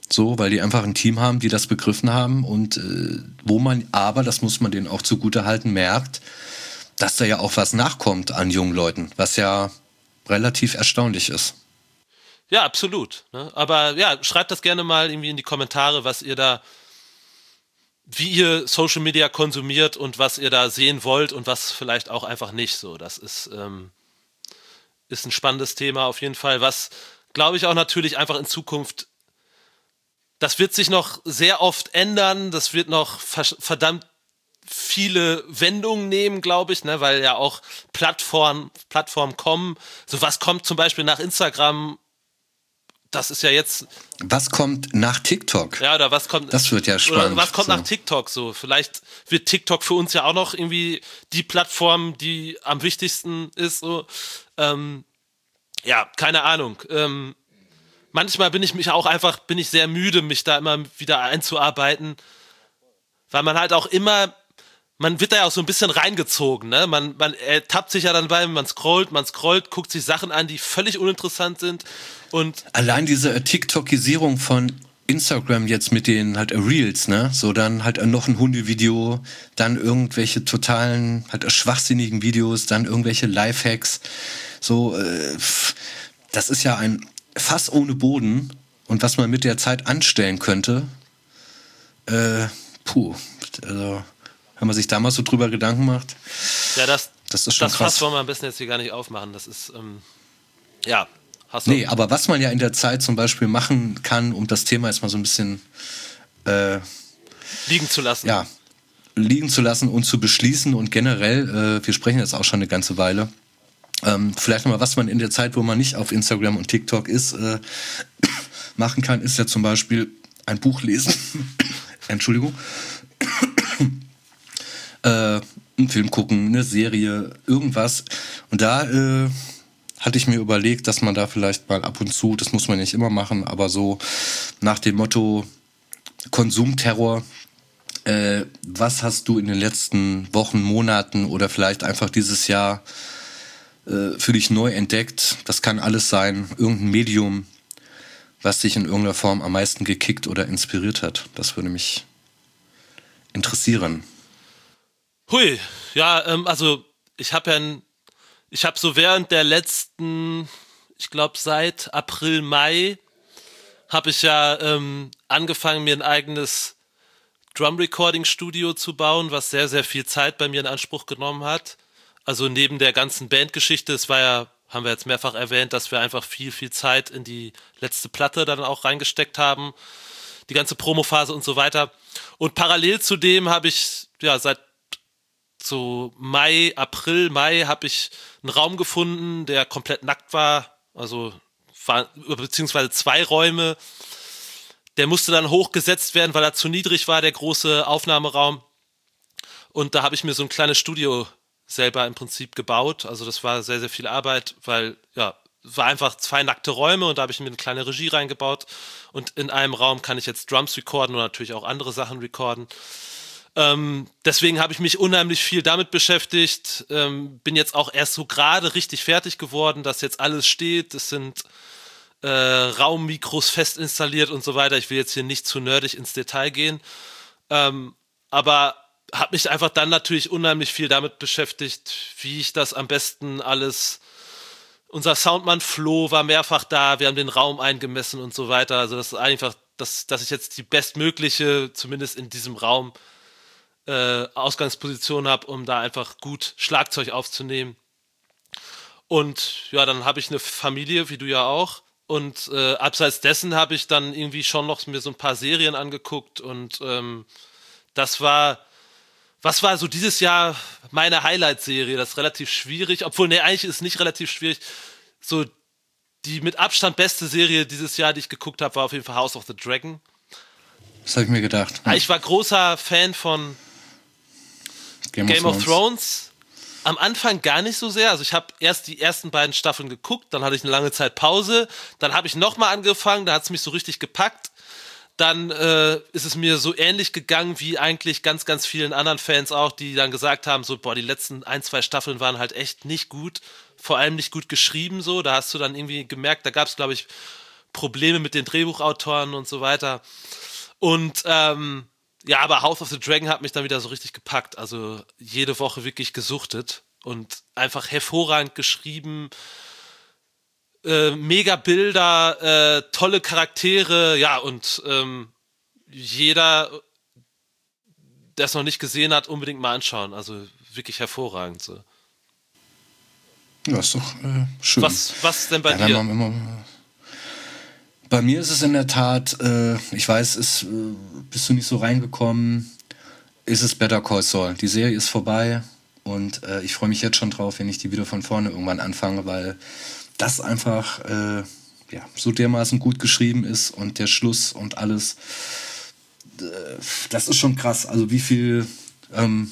So, weil die einfach ein Team haben, die das begriffen haben und äh, wo man aber, das muss man denen auch zugute halten, merkt, dass da ja auch was nachkommt an jungen Leuten, was ja relativ erstaunlich ist. Ja, absolut. Ne? Aber ja, schreibt das gerne mal irgendwie in die Kommentare, was ihr da, wie ihr Social Media konsumiert und was ihr da sehen wollt und was vielleicht auch einfach nicht so. Das ist, ähm, ist ein spannendes Thema auf jeden Fall, was, glaube ich, auch natürlich einfach in Zukunft, das wird sich noch sehr oft ändern, das wird noch verdammt viele Wendungen nehmen, glaube ich, ne, weil ja auch Plattformen, Plattformen kommen. So was kommt zum Beispiel nach Instagram, das ist ja jetzt... Was kommt nach TikTok? Ja, oder was kommt... Das wird ja spannend. Oder was kommt so. nach TikTok so? Vielleicht wird TikTok für uns ja auch noch irgendwie die Plattform, die am wichtigsten ist. So. Ähm, ja, keine Ahnung. Ähm, manchmal bin ich mich auch einfach, bin ich sehr müde, mich da immer wieder einzuarbeiten, weil man halt auch immer, man wird da ja auch so ein bisschen reingezogen, ne? Man, man ertappt sich ja dann bei, man scrollt, man scrollt, guckt sich Sachen an, die völlig uninteressant sind und allein diese TikTokisierung von Instagram jetzt mit den halt Reels, ne? So dann halt noch ein Hundevideo, dann irgendwelche totalen, halt schwachsinnigen Videos, dann irgendwelche Lifehacks. So, äh, das ist ja ein Fass ohne Boden und was man mit der Zeit anstellen könnte, äh, puh, also wenn man sich da mal so drüber Gedanken macht, ja, das, das ist schon das krass. Fass wollen wir am besten jetzt hier gar nicht aufmachen, das ist, ähm, ja, hast du. Nee, aber was man ja in der Zeit zum Beispiel machen kann, um das Thema jetzt mal so ein bisschen äh, liegen zu lassen. Ja, liegen zu lassen und zu beschließen und generell, äh, wir sprechen jetzt auch schon eine ganze Weile, ähm, vielleicht nochmal, was man in der Zeit, wo man nicht auf Instagram und TikTok ist, äh, machen kann, ist ja zum Beispiel ein Buch lesen. Entschuldigung. äh, einen Film gucken, eine Serie, irgendwas. Und da äh, hatte ich mir überlegt, dass man da vielleicht mal ab und zu, das muss man nicht immer machen, aber so nach dem Motto Konsumterror, äh, was hast du in den letzten Wochen, Monaten oder vielleicht einfach dieses Jahr äh, für dich neu entdeckt? Das kann alles sein, irgendein Medium, was dich in irgendeiner Form am meisten gekickt oder inspiriert hat. Das würde mich interessieren. Hui, ja, ähm, also ich habe ja ein, ich habe so während der letzten, ich glaube seit April, Mai, habe ich ja ähm, angefangen, mir ein eigenes Drum-Recording-Studio zu bauen, was sehr, sehr viel Zeit bei mir in Anspruch genommen hat. Also neben der ganzen Bandgeschichte, es war ja, haben wir jetzt mehrfach erwähnt, dass wir einfach viel, viel Zeit in die letzte Platte dann auch reingesteckt haben, die ganze Promophase und so weiter. Und parallel zu dem habe ich, ja, seit so Mai, April, Mai habe ich einen Raum gefunden, der komplett nackt war, also war, beziehungsweise zwei Räume. Der musste dann hochgesetzt werden, weil er zu niedrig war, der große Aufnahmeraum. Und da habe ich mir so ein kleines Studio selber im Prinzip gebaut. Also das war sehr, sehr viel Arbeit, weil, ja, es war einfach zwei nackte Räume und da habe ich mir eine kleine Regie reingebaut. Und in einem Raum kann ich jetzt Drums recorden und natürlich auch andere Sachen recorden. Ähm, deswegen habe ich mich unheimlich viel damit beschäftigt. Ähm, bin jetzt auch erst so gerade richtig fertig geworden, dass jetzt alles steht. Es sind äh, Raummikros fest installiert und so weiter. Ich will jetzt hier nicht zu nerdig ins Detail gehen. Ähm, aber habe mich einfach dann natürlich unheimlich viel damit beschäftigt, wie ich das am besten alles... Unser Soundmann Flo war mehrfach da, wir haben den Raum eingemessen und so weiter. Also das ist einfach, dass, dass ich jetzt die bestmögliche, zumindest in diesem Raum, äh, Ausgangsposition habe, um da einfach gut Schlagzeug aufzunehmen. Und ja, dann habe ich eine Familie, wie du ja auch. Und äh, abseits dessen habe ich dann irgendwie schon noch mir so ein paar Serien angeguckt. Und ähm, das war... Was war so dieses Jahr meine Highlight-Serie? Das ist relativ schwierig, obwohl, ne, eigentlich ist es nicht relativ schwierig. So, die mit Abstand beste Serie dieses Jahr, die ich geguckt habe, war auf jeden Fall House of the Dragon. Das habe ich mir gedacht. Ja. Ich war großer Fan von Game, Game of, of Thrones. Am Anfang gar nicht so sehr. Also ich habe erst die ersten beiden Staffeln geguckt, dann hatte ich eine lange Zeit Pause, dann habe ich nochmal angefangen, da hat es mich so richtig gepackt. Dann äh, ist es mir so ähnlich gegangen wie eigentlich ganz, ganz vielen anderen Fans auch, die dann gesagt haben, so, boah, die letzten ein, zwei Staffeln waren halt echt nicht gut, vor allem nicht gut geschrieben so, da hast du dann irgendwie gemerkt, da gab es, glaube ich, Probleme mit den Drehbuchautoren und so weiter. Und ähm, ja, aber House of the Dragon hat mich dann wieder so richtig gepackt. Also jede Woche wirklich gesuchtet und einfach hervorragend geschrieben. Äh, mega Bilder, äh, tolle Charaktere, ja, und ähm, jeder, der es noch nicht gesehen hat, unbedingt mal anschauen. Also wirklich hervorragend. So. Ja, ist doch äh, schön. Was, was denn bei ja, dir? Immer, bei mir ist es in der Tat, äh, ich weiß, ist, äh, bist du nicht so reingekommen, ist es Better Call Saul. Die Serie ist vorbei und äh, ich freue mich jetzt schon drauf, wenn ich die wieder von vorne irgendwann anfange, weil das einfach äh, ja, so dermaßen gut geschrieben ist und der Schluss und alles, äh, das ist schon krass. Also wie viel ähm,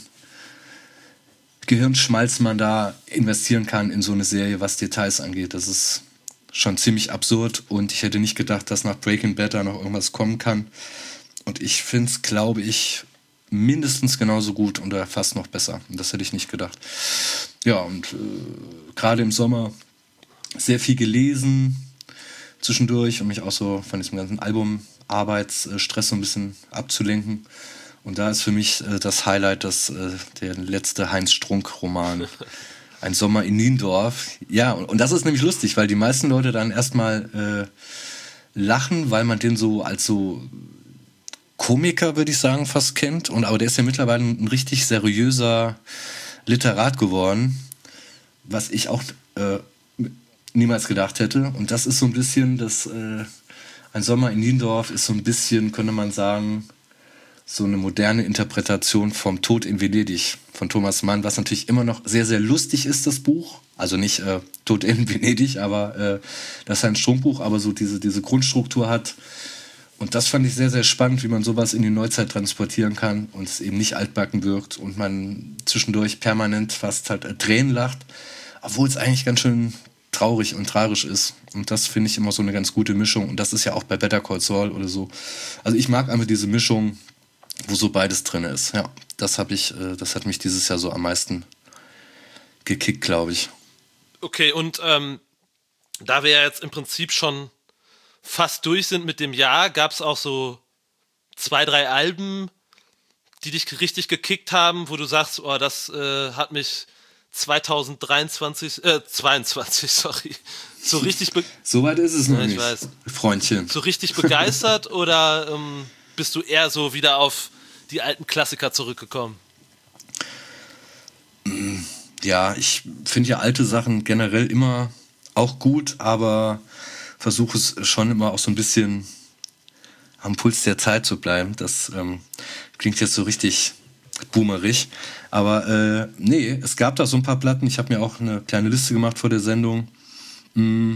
Gehirnschmalz man da investieren kann in so eine Serie, was Details angeht. Das ist schon ziemlich absurd und ich hätte nicht gedacht, dass nach Breaking Bad da noch irgendwas kommen kann. Und ich finde es, glaube ich, mindestens genauso gut oder fast noch besser. Und das hätte ich nicht gedacht. Ja, und äh, gerade im Sommer sehr viel gelesen zwischendurch, um mich auch so von diesem ganzen Albumarbeitsstress so ein bisschen abzulenken. Und da ist für mich äh, das Highlight, das, äh, der letzte Heinz-Strunk-Roman, Ein Sommer in Niendorf. Ja, und, und das ist nämlich lustig, weil die meisten Leute dann erstmal äh, lachen, weil man den so als so Komiker, würde ich sagen, fast kennt. Und, aber der ist ja mittlerweile ein richtig seriöser Literat geworden, was ich auch äh, niemals gedacht hätte. Und das ist so ein bisschen, das äh, Ein Sommer in Niendorf ist so ein bisschen, könnte man sagen, so eine moderne Interpretation vom Tod in Venedig von Thomas Mann, was natürlich immer noch sehr, sehr lustig ist, das Buch. Also nicht äh, Tod in Venedig, aber äh, das ist ein Strunkbuch, aber so diese, diese Grundstruktur hat. Und das fand ich sehr, sehr spannend, wie man sowas in die Neuzeit transportieren kann und es eben nicht altbacken wirkt und man zwischendurch permanent fast halt äh, Tränen lacht, obwohl es eigentlich ganz schön traurig und tragisch ist. Und das finde ich immer so eine ganz gute Mischung. Und das ist ja auch bei Better Call Saul oder so. Also ich mag einfach diese Mischung, wo so beides drin ist. Ja, das habe ich, äh, das hat mich dieses Jahr so am meisten gekickt, glaube ich. Okay, und ähm, da wir ja jetzt im Prinzip schon fast durch sind mit dem Jahr, gab es auch so zwei, drei Alben, die dich richtig gekickt haben, wo du sagst, oh, das äh, hat mich zwanzig dreiundzwanzig, äh, zweiundzwanzig, sorry, so richtig be- so weit ist es noch ja, ich nicht, weiß. Freundchen. So richtig begeistert oder ähm, bist du eher so wieder auf die alten Klassiker zurückgekommen? Ja, ich finde ja alte Sachen generell immer auch gut, aber versuche es schon immer auch so ein bisschen am Puls der Zeit zu bleiben. Das ähm, klingt jetzt so richtig boomerig, aber äh, nee, es gab da so ein paar Platten. Ich habe mir auch eine kleine Liste gemacht vor der Sendung. Hm.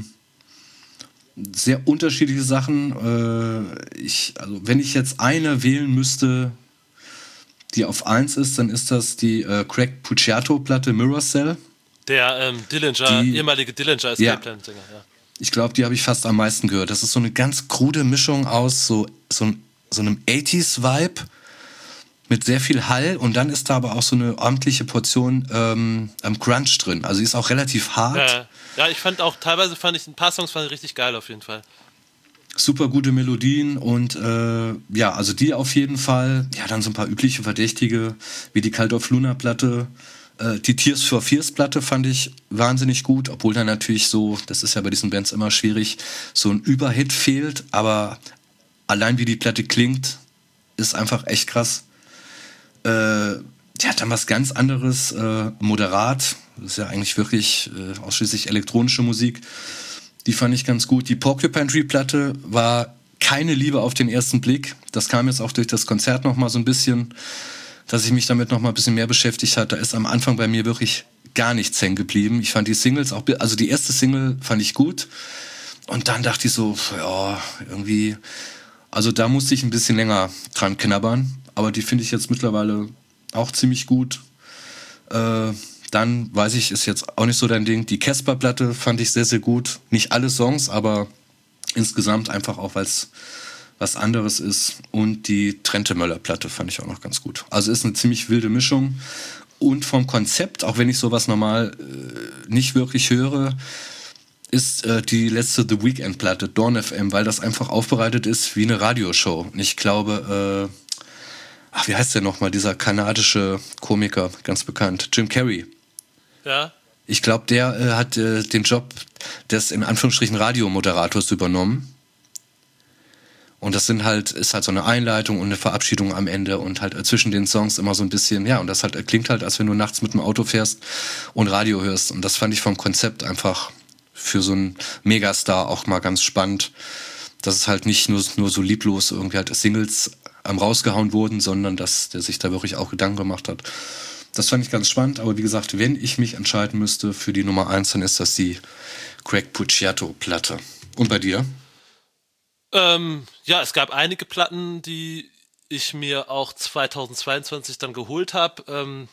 Sehr unterschiedliche Sachen. Äh, ich, also wenn ich jetzt eine wählen müsste, die auf eins ist, dann ist das die äh, Craig Puciato-Platte Mirror Cell. Der ähm, Dillinger, die, ehemalige Dillinger Escape ja. Plan-Sänger, ja. Ich glaube, die habe ich fast am meisten gehört. Das ist so eine ganz krude Mischung aus so, so, so einem achtziger-Vibe mit sehr viel Hall und dann ist da aber auch so eine ordentliche Portion ähm, Grunge drin. Also die ist auch relativ hart. Ja, ja, ich fand auch, teilweise fand ich ein paar Songs fand ich richtig geil auf jeden Fall. Super gute Melodien und äh, ja, also die auf jeden Fall. Ja, dann so ein paar übliche Verdächtige, wie die Cult of Luna Platte. Äh, die Tears for Fears Platte fand ich wahnsinnig gut, obwohl da natürlich so, das ist ja bei diesen Bands immer schwierig, so ein Überhit fehlt, aber allein wie die Platte klingt, ist einfach echt krass. Äh, die hat dann was ganz anderes, äh, moderat, das ist ja eigentlich wirklich äh, ausschließlich elektronische Musik. Die fand ich ganz gut. Die Porcupine Tree Platte war keine Liebe auf den ersten Blick. Das kam jetzt auch durch das Konzert noch mal so ein bisschen, dass ich mich damit noch mal ein bisschen mehr beschäftigt habe. Da ist am Anfang bei mir wirklich gar nichts hängen geblieben. Ich fand die Singles auch, also die erste Single fand ich gut. Und dann dachte ich so, ja, irgendwie, also da musste ich ein bisschen länger dran knabbern. Aber die finde ich jetzt mittlerweile auch ziemlich gut. Äh, Dann, weiß ich, ist jetzt auch nicht so dein Ding. Die Casper-Platte fand ich sehr, sehr gut. Nicht alle Songs, aber insgesamt einfach auch, weil es was anderes ist. Und die Trente-Möller-Platte fand ich auch noch ganz gut. Also ist eine ziemlich wilde Mischung. Und vom Konzept, auch wenn ich sowas normal äh, nicht wirklich höre, ist äh, die letzte The Weeknd-Platte, Dawn F M, weil das einfach aufbereitet ist wie eine Radioshow. Und ich glaube, äh, ach, wie heißt der nochmal, dieser kanadische Komiker, ganz bekannt, Jim Carrey. Ja. Ich glaube, der äh, hat äh, den Job des, in Anführungsstrichen, Radiomoderators übernommen. Und das sind halt, ist halt so eine Einleitung und eine Verabschiedung am Ende und halt zwischen den Songs immer so ein bisschen, ja, und das halt klingt halt, als wenn du nachts mit dem Auto fährst und Radio hörst. Und das fand ich vom Konzept einfach für so einen Megastar auch mal ganz spannend, dass es halt nicht nur, nur so lieblos irgendwie halt Singles ähm, rausgehauen wurden, sondern dass der sich da wirklich auch Gedanken gemacht hat. Das fand ich ganz spannend, aber wie gesagt, wenn ich mich entscheiden müsste für die Nummer eins, dann ist das die Craig Puciato-Platte. Und bei dir? Ähm, ja, es gab einige Platten, die ich mir auch zweitausendzweiundzwanzig dann geholt habe. Ähm,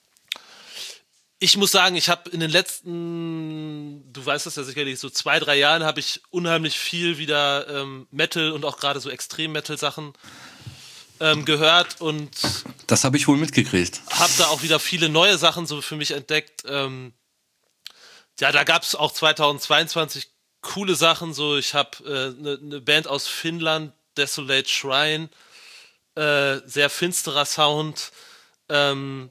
ich muss sagen, ich habe in den letzten, du weißt das ja sicherlich, so zwei, drei Jahren habe ich unheimlich viel wieder ähm, Metal und auch gerade so Extrem-Metal-Sachen ähm, gehört und das habe ich wohl mitgekriegt. Habe da auch wieder viele neue Sachen so für mich entdeckt. Ähm, ja, da gab es auch zweitausendzweiundzwanzig coole Sachen. So, ich habe eine äh, ne Band aus Finnland, Desolate Shrine, äh, sehr finsterer Sound. Ähm,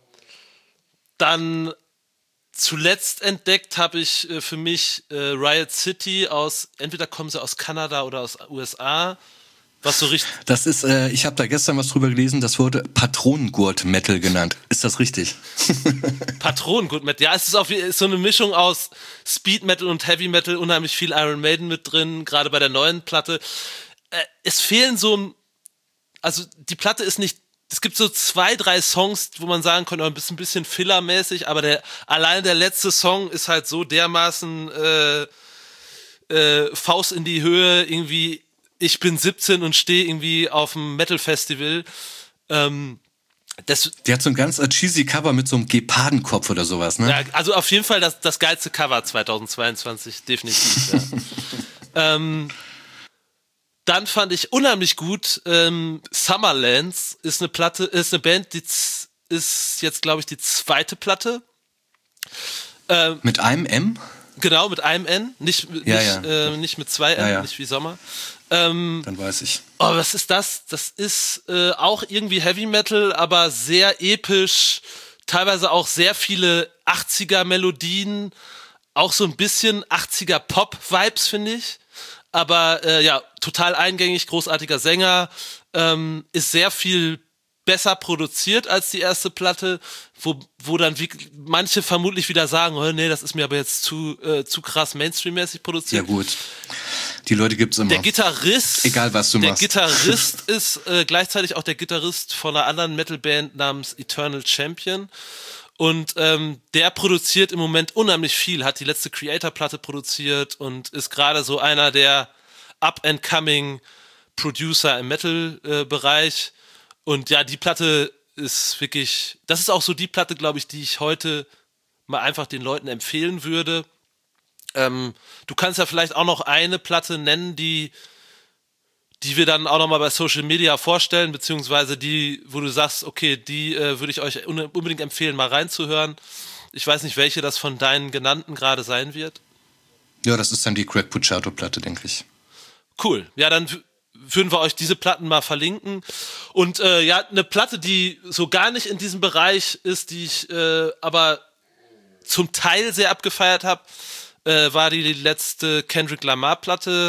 dann zuletzt entdeckt habe ich äh, für mich äh, Riot City aus, entweder kommen sie aus Kanada oder aus U S A. Was so richtig. Das ist, äh, ich habe da gestern was drüber gelesen, das wurde Patronengurt-Metal genannt. Ist das richtig? Patronengurt-Metal, ja, es ist, auf, ist so eine Mischung aus Speed-Metal und Heavy-Metal, unheimlich viel Iron Maiden mit drin, gerade bei der neuen Platte. Äh, es fehlen so, also die Platte ist nicht, es gibt so zwei, drei Songs, wo man sagen könnte, ein bisschen, ein bisschen Filler-mäßig, aber der, allein der letzte Song ist halt so dermaßen äh, äh, Faust in die Höhe, irgendwie ich bin siebzehn und stehe irgendwie auf dem Metal-Festival. Ähm, das, Die hat so ein ganz cheesy Cover mit so einem Gepardenkopf oder sowas, ne? Ja, also auf jeden Fall das, das geilste Cover zweitausendzweiundzwanzig, definitiv. Ja. ähm, dann fand ich unheimlich gut, ähm, Summerlands ist eine Platte, ist eine Band, die z- ist jetzt, glaube ich, die zweite Platte. Ähm, mit einem M? Genau, mit einem N, nicht, ja, nicht, ja. Äh, nicht mit zwei N, ja, ja. nicht wie Sommer. Ähm, Dann weiß ich. Oh, was ist das? Das ist äh, auch irgendwie Heavy Metal, aber sehr episch, teilweise auch sehr viele achtziger Melodien, auch so ein bisschen achtziger Pop-Vibes, finde ich. Aber äh, ja, total eingängig, großartiger Sänger, ähm, ist sehr viel besser produziert als die erste Platte, wo, wo dann wie, manche vermutlich wieder sagen, oh, nee, das ist mir aber jetzt zu, äh, zu krass Mainstream-mäßig produziert. Ja gut, die Leute gibt's immer. Der Gitarrist, egal was du der machst. Gitarrist ist äh, gleichzeitig auch der Gitarrist von einer anderen Metalband namens Eternal Champion. Und ähm, der produziert im Moment unheimlich viel, hat die letzte Creator-Platte produziert und ist gerade so einer der up-and-coming Producer im Metal-Bereich. Und ja, die Platte ist wirklich, das ist auch so die Platte, glaube ich, die ich heute mal einfach den Leuten empfehlen würde. Ähm, du kannst ja vielleicht auch noch eine Platte nennen, die, die wir dann auch nochmal bei Social Media vorstellen, beziehungsweise die, wo du sagst, okay, die äh, würde ich euch unbedingt empfehlen, mal reinzuhören. Ich weiß nicht, welche das von deinen genannten gerade sein wird. Ja, das ist dann die Craig Puciato-Platte, denke ich. Cool. Ja, dann w- würden wir euch diese Platten mal verlinken. Und äh, ja, eine Platte, die so gar nicht in diesem Bereich ist, die ich äh, aber zum Teil sehr abgefeiert habe, äh, war die letzte Kendrick Lamar-Platte,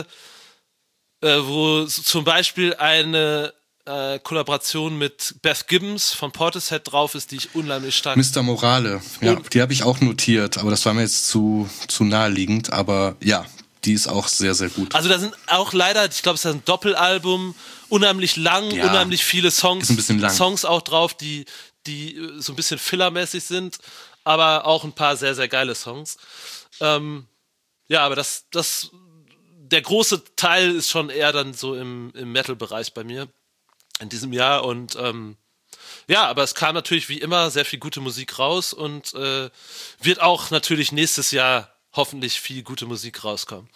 äh, wo s- zum Beispiel eine äh, Kollaboration mit Beth Gibbons von Portishead drauf ist, die ich unheimlich stark... Mister Morale, ja, Und- die habe ich auch notiert, aber das war mir jetzt zu, zu naheliegend, aber ja, die ist auch sehr, sehr gut. Also da sind auch leider, ich glaube, es ist ein Doppelalbum, unheimlich lang, Ja, unheimlich viele Songs, ist ein bisschen lang. Songs auch drauf, die, die äh, so ein bisschen fillermäßig sind, aber auch ein paar sehr, sehr geile Songs. Ähm, ja, aber das, das, der große Teil ist schon eher dann so im, im Metal-Bereich bei mir in diesem Jahr und ähm, ja, aber es kam natürlich wie immer sehr viel gute Musik raus und äh, wird auch natürlich nächstes Jahr hoffentlich viel gute Musik rauskommen.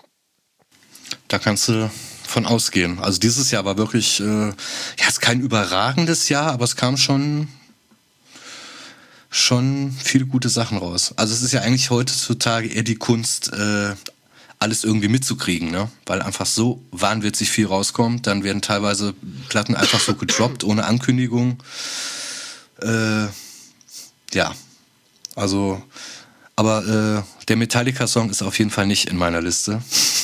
Da kannst du von ausgehen. Also dieses Jahr war wirklich, äh, ja, es ist kein überragendes Jahr, aber es kam schon, schon viele gute Sachen raus. Also es ist ja eigentlich heutzutage eher die Kunst, äh, alles irgendwie mitzukriegen, ne? Weil einfach so wahnwitzig viel rauskommt. Dann werden teilweise Platten einfach so gedroppt, ohne Ankündigung. Äh, ja, also, aber äh, der Metallica-Song ist auf jeden Fall nicht in meiner Liste.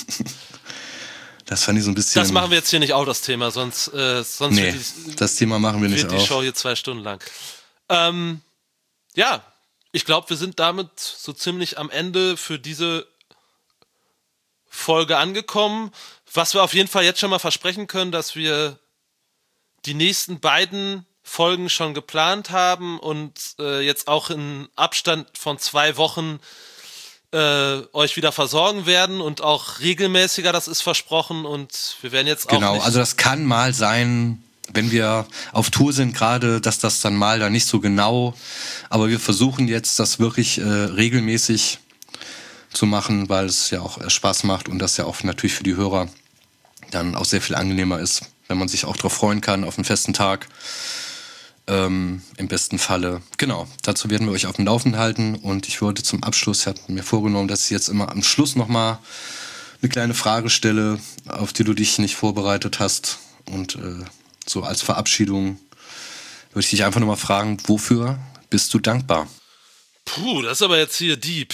Das fand ich so ein bisschen... Das machen wir jetzt hier nicht auch, das Thema, sonst, äh, sonst nee, wird die, das Thema machen wir nicht wird die auf. Show hier zwei Stunden lang. Ähm, ja, ich glaube, wir sind damit so ziemlich am Ende für diese Folge angekommen. Was wir auf jeden Fall jetzt schon mal versprechen können, dass wir die nächsten beiden Folgen schon geplant haben und äh, jetzt auch in Abstand von zwei Wochen äh, euch wieder versorgen werden und auch regelmäßiger, das ist versprochen, und wir werden jetzt auch Genau, nicht also das kann mal sein, wenn wir auf Tour sind gerade, dass das dann mal da nicht so genau, aber wir versuchen jetzt das wirklich äh, regelmäßig zu machen, weil es ja auch Spaß macht und das ja auch natürlich für die Hörer dann auch sehr viel angenehmer ist, wenn man sich auch darauf freuen kann, auf einen festen Tag. Ähm, im besten Falle. Genau, dazu werden wir euch auf dem Laufenden halten, und ich würde zum Abschluss, ich habe mir vorgenommen, dass ich jetzt immer am Schluss nochmal eine kleine Frage stelle, auf die du dich nicht vorbereitet hast, und äh, so als Verabschiedung würde ich dich einfach nochmal fragen, wofür bist du dankbar? Puh, das ist aber jetzt hier deep.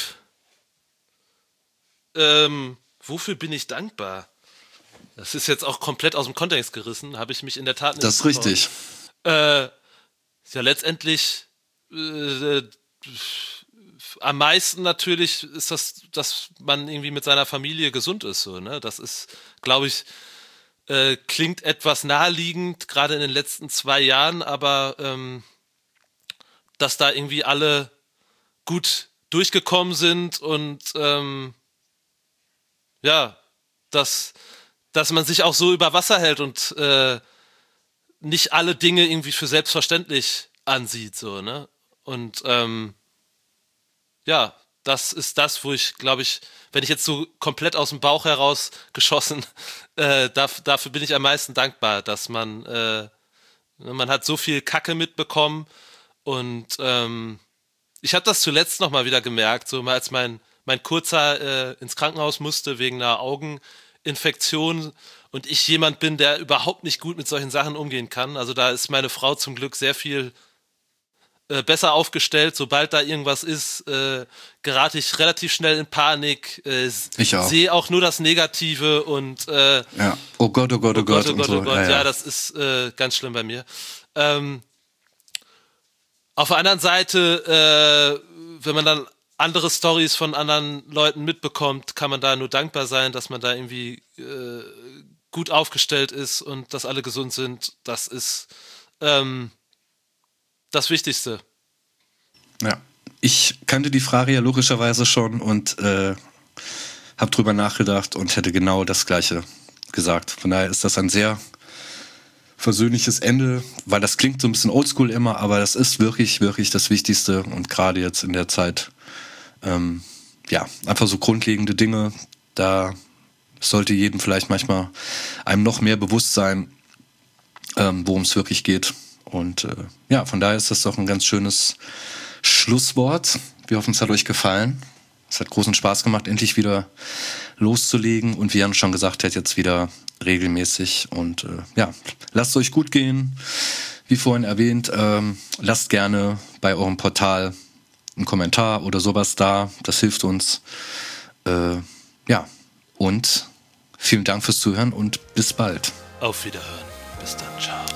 Ähm, wofür bin ich dankbar? Das ist jetzt auch komplett aus dem Kontext gerissen, habe ich mich in der Tat nicht Das ist richtig. Äh, ja, letztendlich äh, am meisten natürlich ist das, dass man irgendwie mit seiner Familie gesund ist, so, ne? Das ist, glaube ich, äh, klingt etwas naheliegend, gerade in den letzten zwei Jahren, aber ähm, dass da irgendwie alle gut durchgekommen sind und ähm, ja, dass, dass man sich auch so über Wasser hält und äh, nicht alle Dinge irgendwie für selbstverständlich ansieht, so, ne? Und ähm, ja, das ist das, wo ich, glaube ich, wenn ich jetzt so komplett aus dem Bauch heraus geschossen, äh, darf, dafür bin ich am meisten dankbar, dass man, äh, man hat so viel Kacke mitbekommen, und ähm, ich habe das zuletzt nochmal wieder gemerkt, so mal als mein, mein Kurzer äh, ins Krankenhaus musste wegen einer Augeninfektion, und ich jemand bin, der überhaupt nicht gut mit solchen Sachen umgehen kann. Also da ist meine Frau zum Glück sehr viel äh, besser aufgestellt. Sobald da irgendwas ist, äh, gerate ich relativ schnell in Panik. Äh, Ich auch. Sehe auch nur das Negative und äh, Ja. Oh Gott, oh Gott, oh, oh Gott, Gott. oh Gott, und so. oh Gott. Ja, Ja, ja. das ist äh, ganz schlimm bei mir. Ähm, auf der anderen Seite, äh, wenn man dann andere Stories von anderen Leuten mitbekommt, kann man da nur dankbar sein, dass man da irgendwie äh, gut aufgestellt ist und dass alle gesund sind. Das ist ähm, das Wichtigste. Ja. Ich kannte die Frage ja logischerweise schon und äh, habe drüber nachgedacht und hätte genau das Gleiche gesagt. Von daher ist das ein sehr versöhnliches Ende, weil das klingt so ein bisschen oldschool immer, aber das ist wirklich, wirklich das Wichtigste, und gerade jetzt in der Zeit, ähm, ja, einfach so grundlegende Dinge, da sollte jedem vielleicht manchmal einem noch mehr bewusst sein, ähm, worum es wirklich geht. Und äh, ja, von daher ist das doch ein ganz schönes Schlusswort. Wir hoffen, es hat euch gefallen. Es hat großen Spaß gemacht, endlich wieder loszulegen, und wie Jan schon gesagt hat, jetzt wieder regelmäßig. Und äh, ja, lasst es euch gut gehen. Wie vorhin erwähnt, ähm, lasst gerne bei eurem Portal einen Kommentar oder sowas da. Das hilft uns. Äh, ja, und vielen Dank fürs Zuhören und bis bald. Auf Wiederhören. Bis dann. Ciao.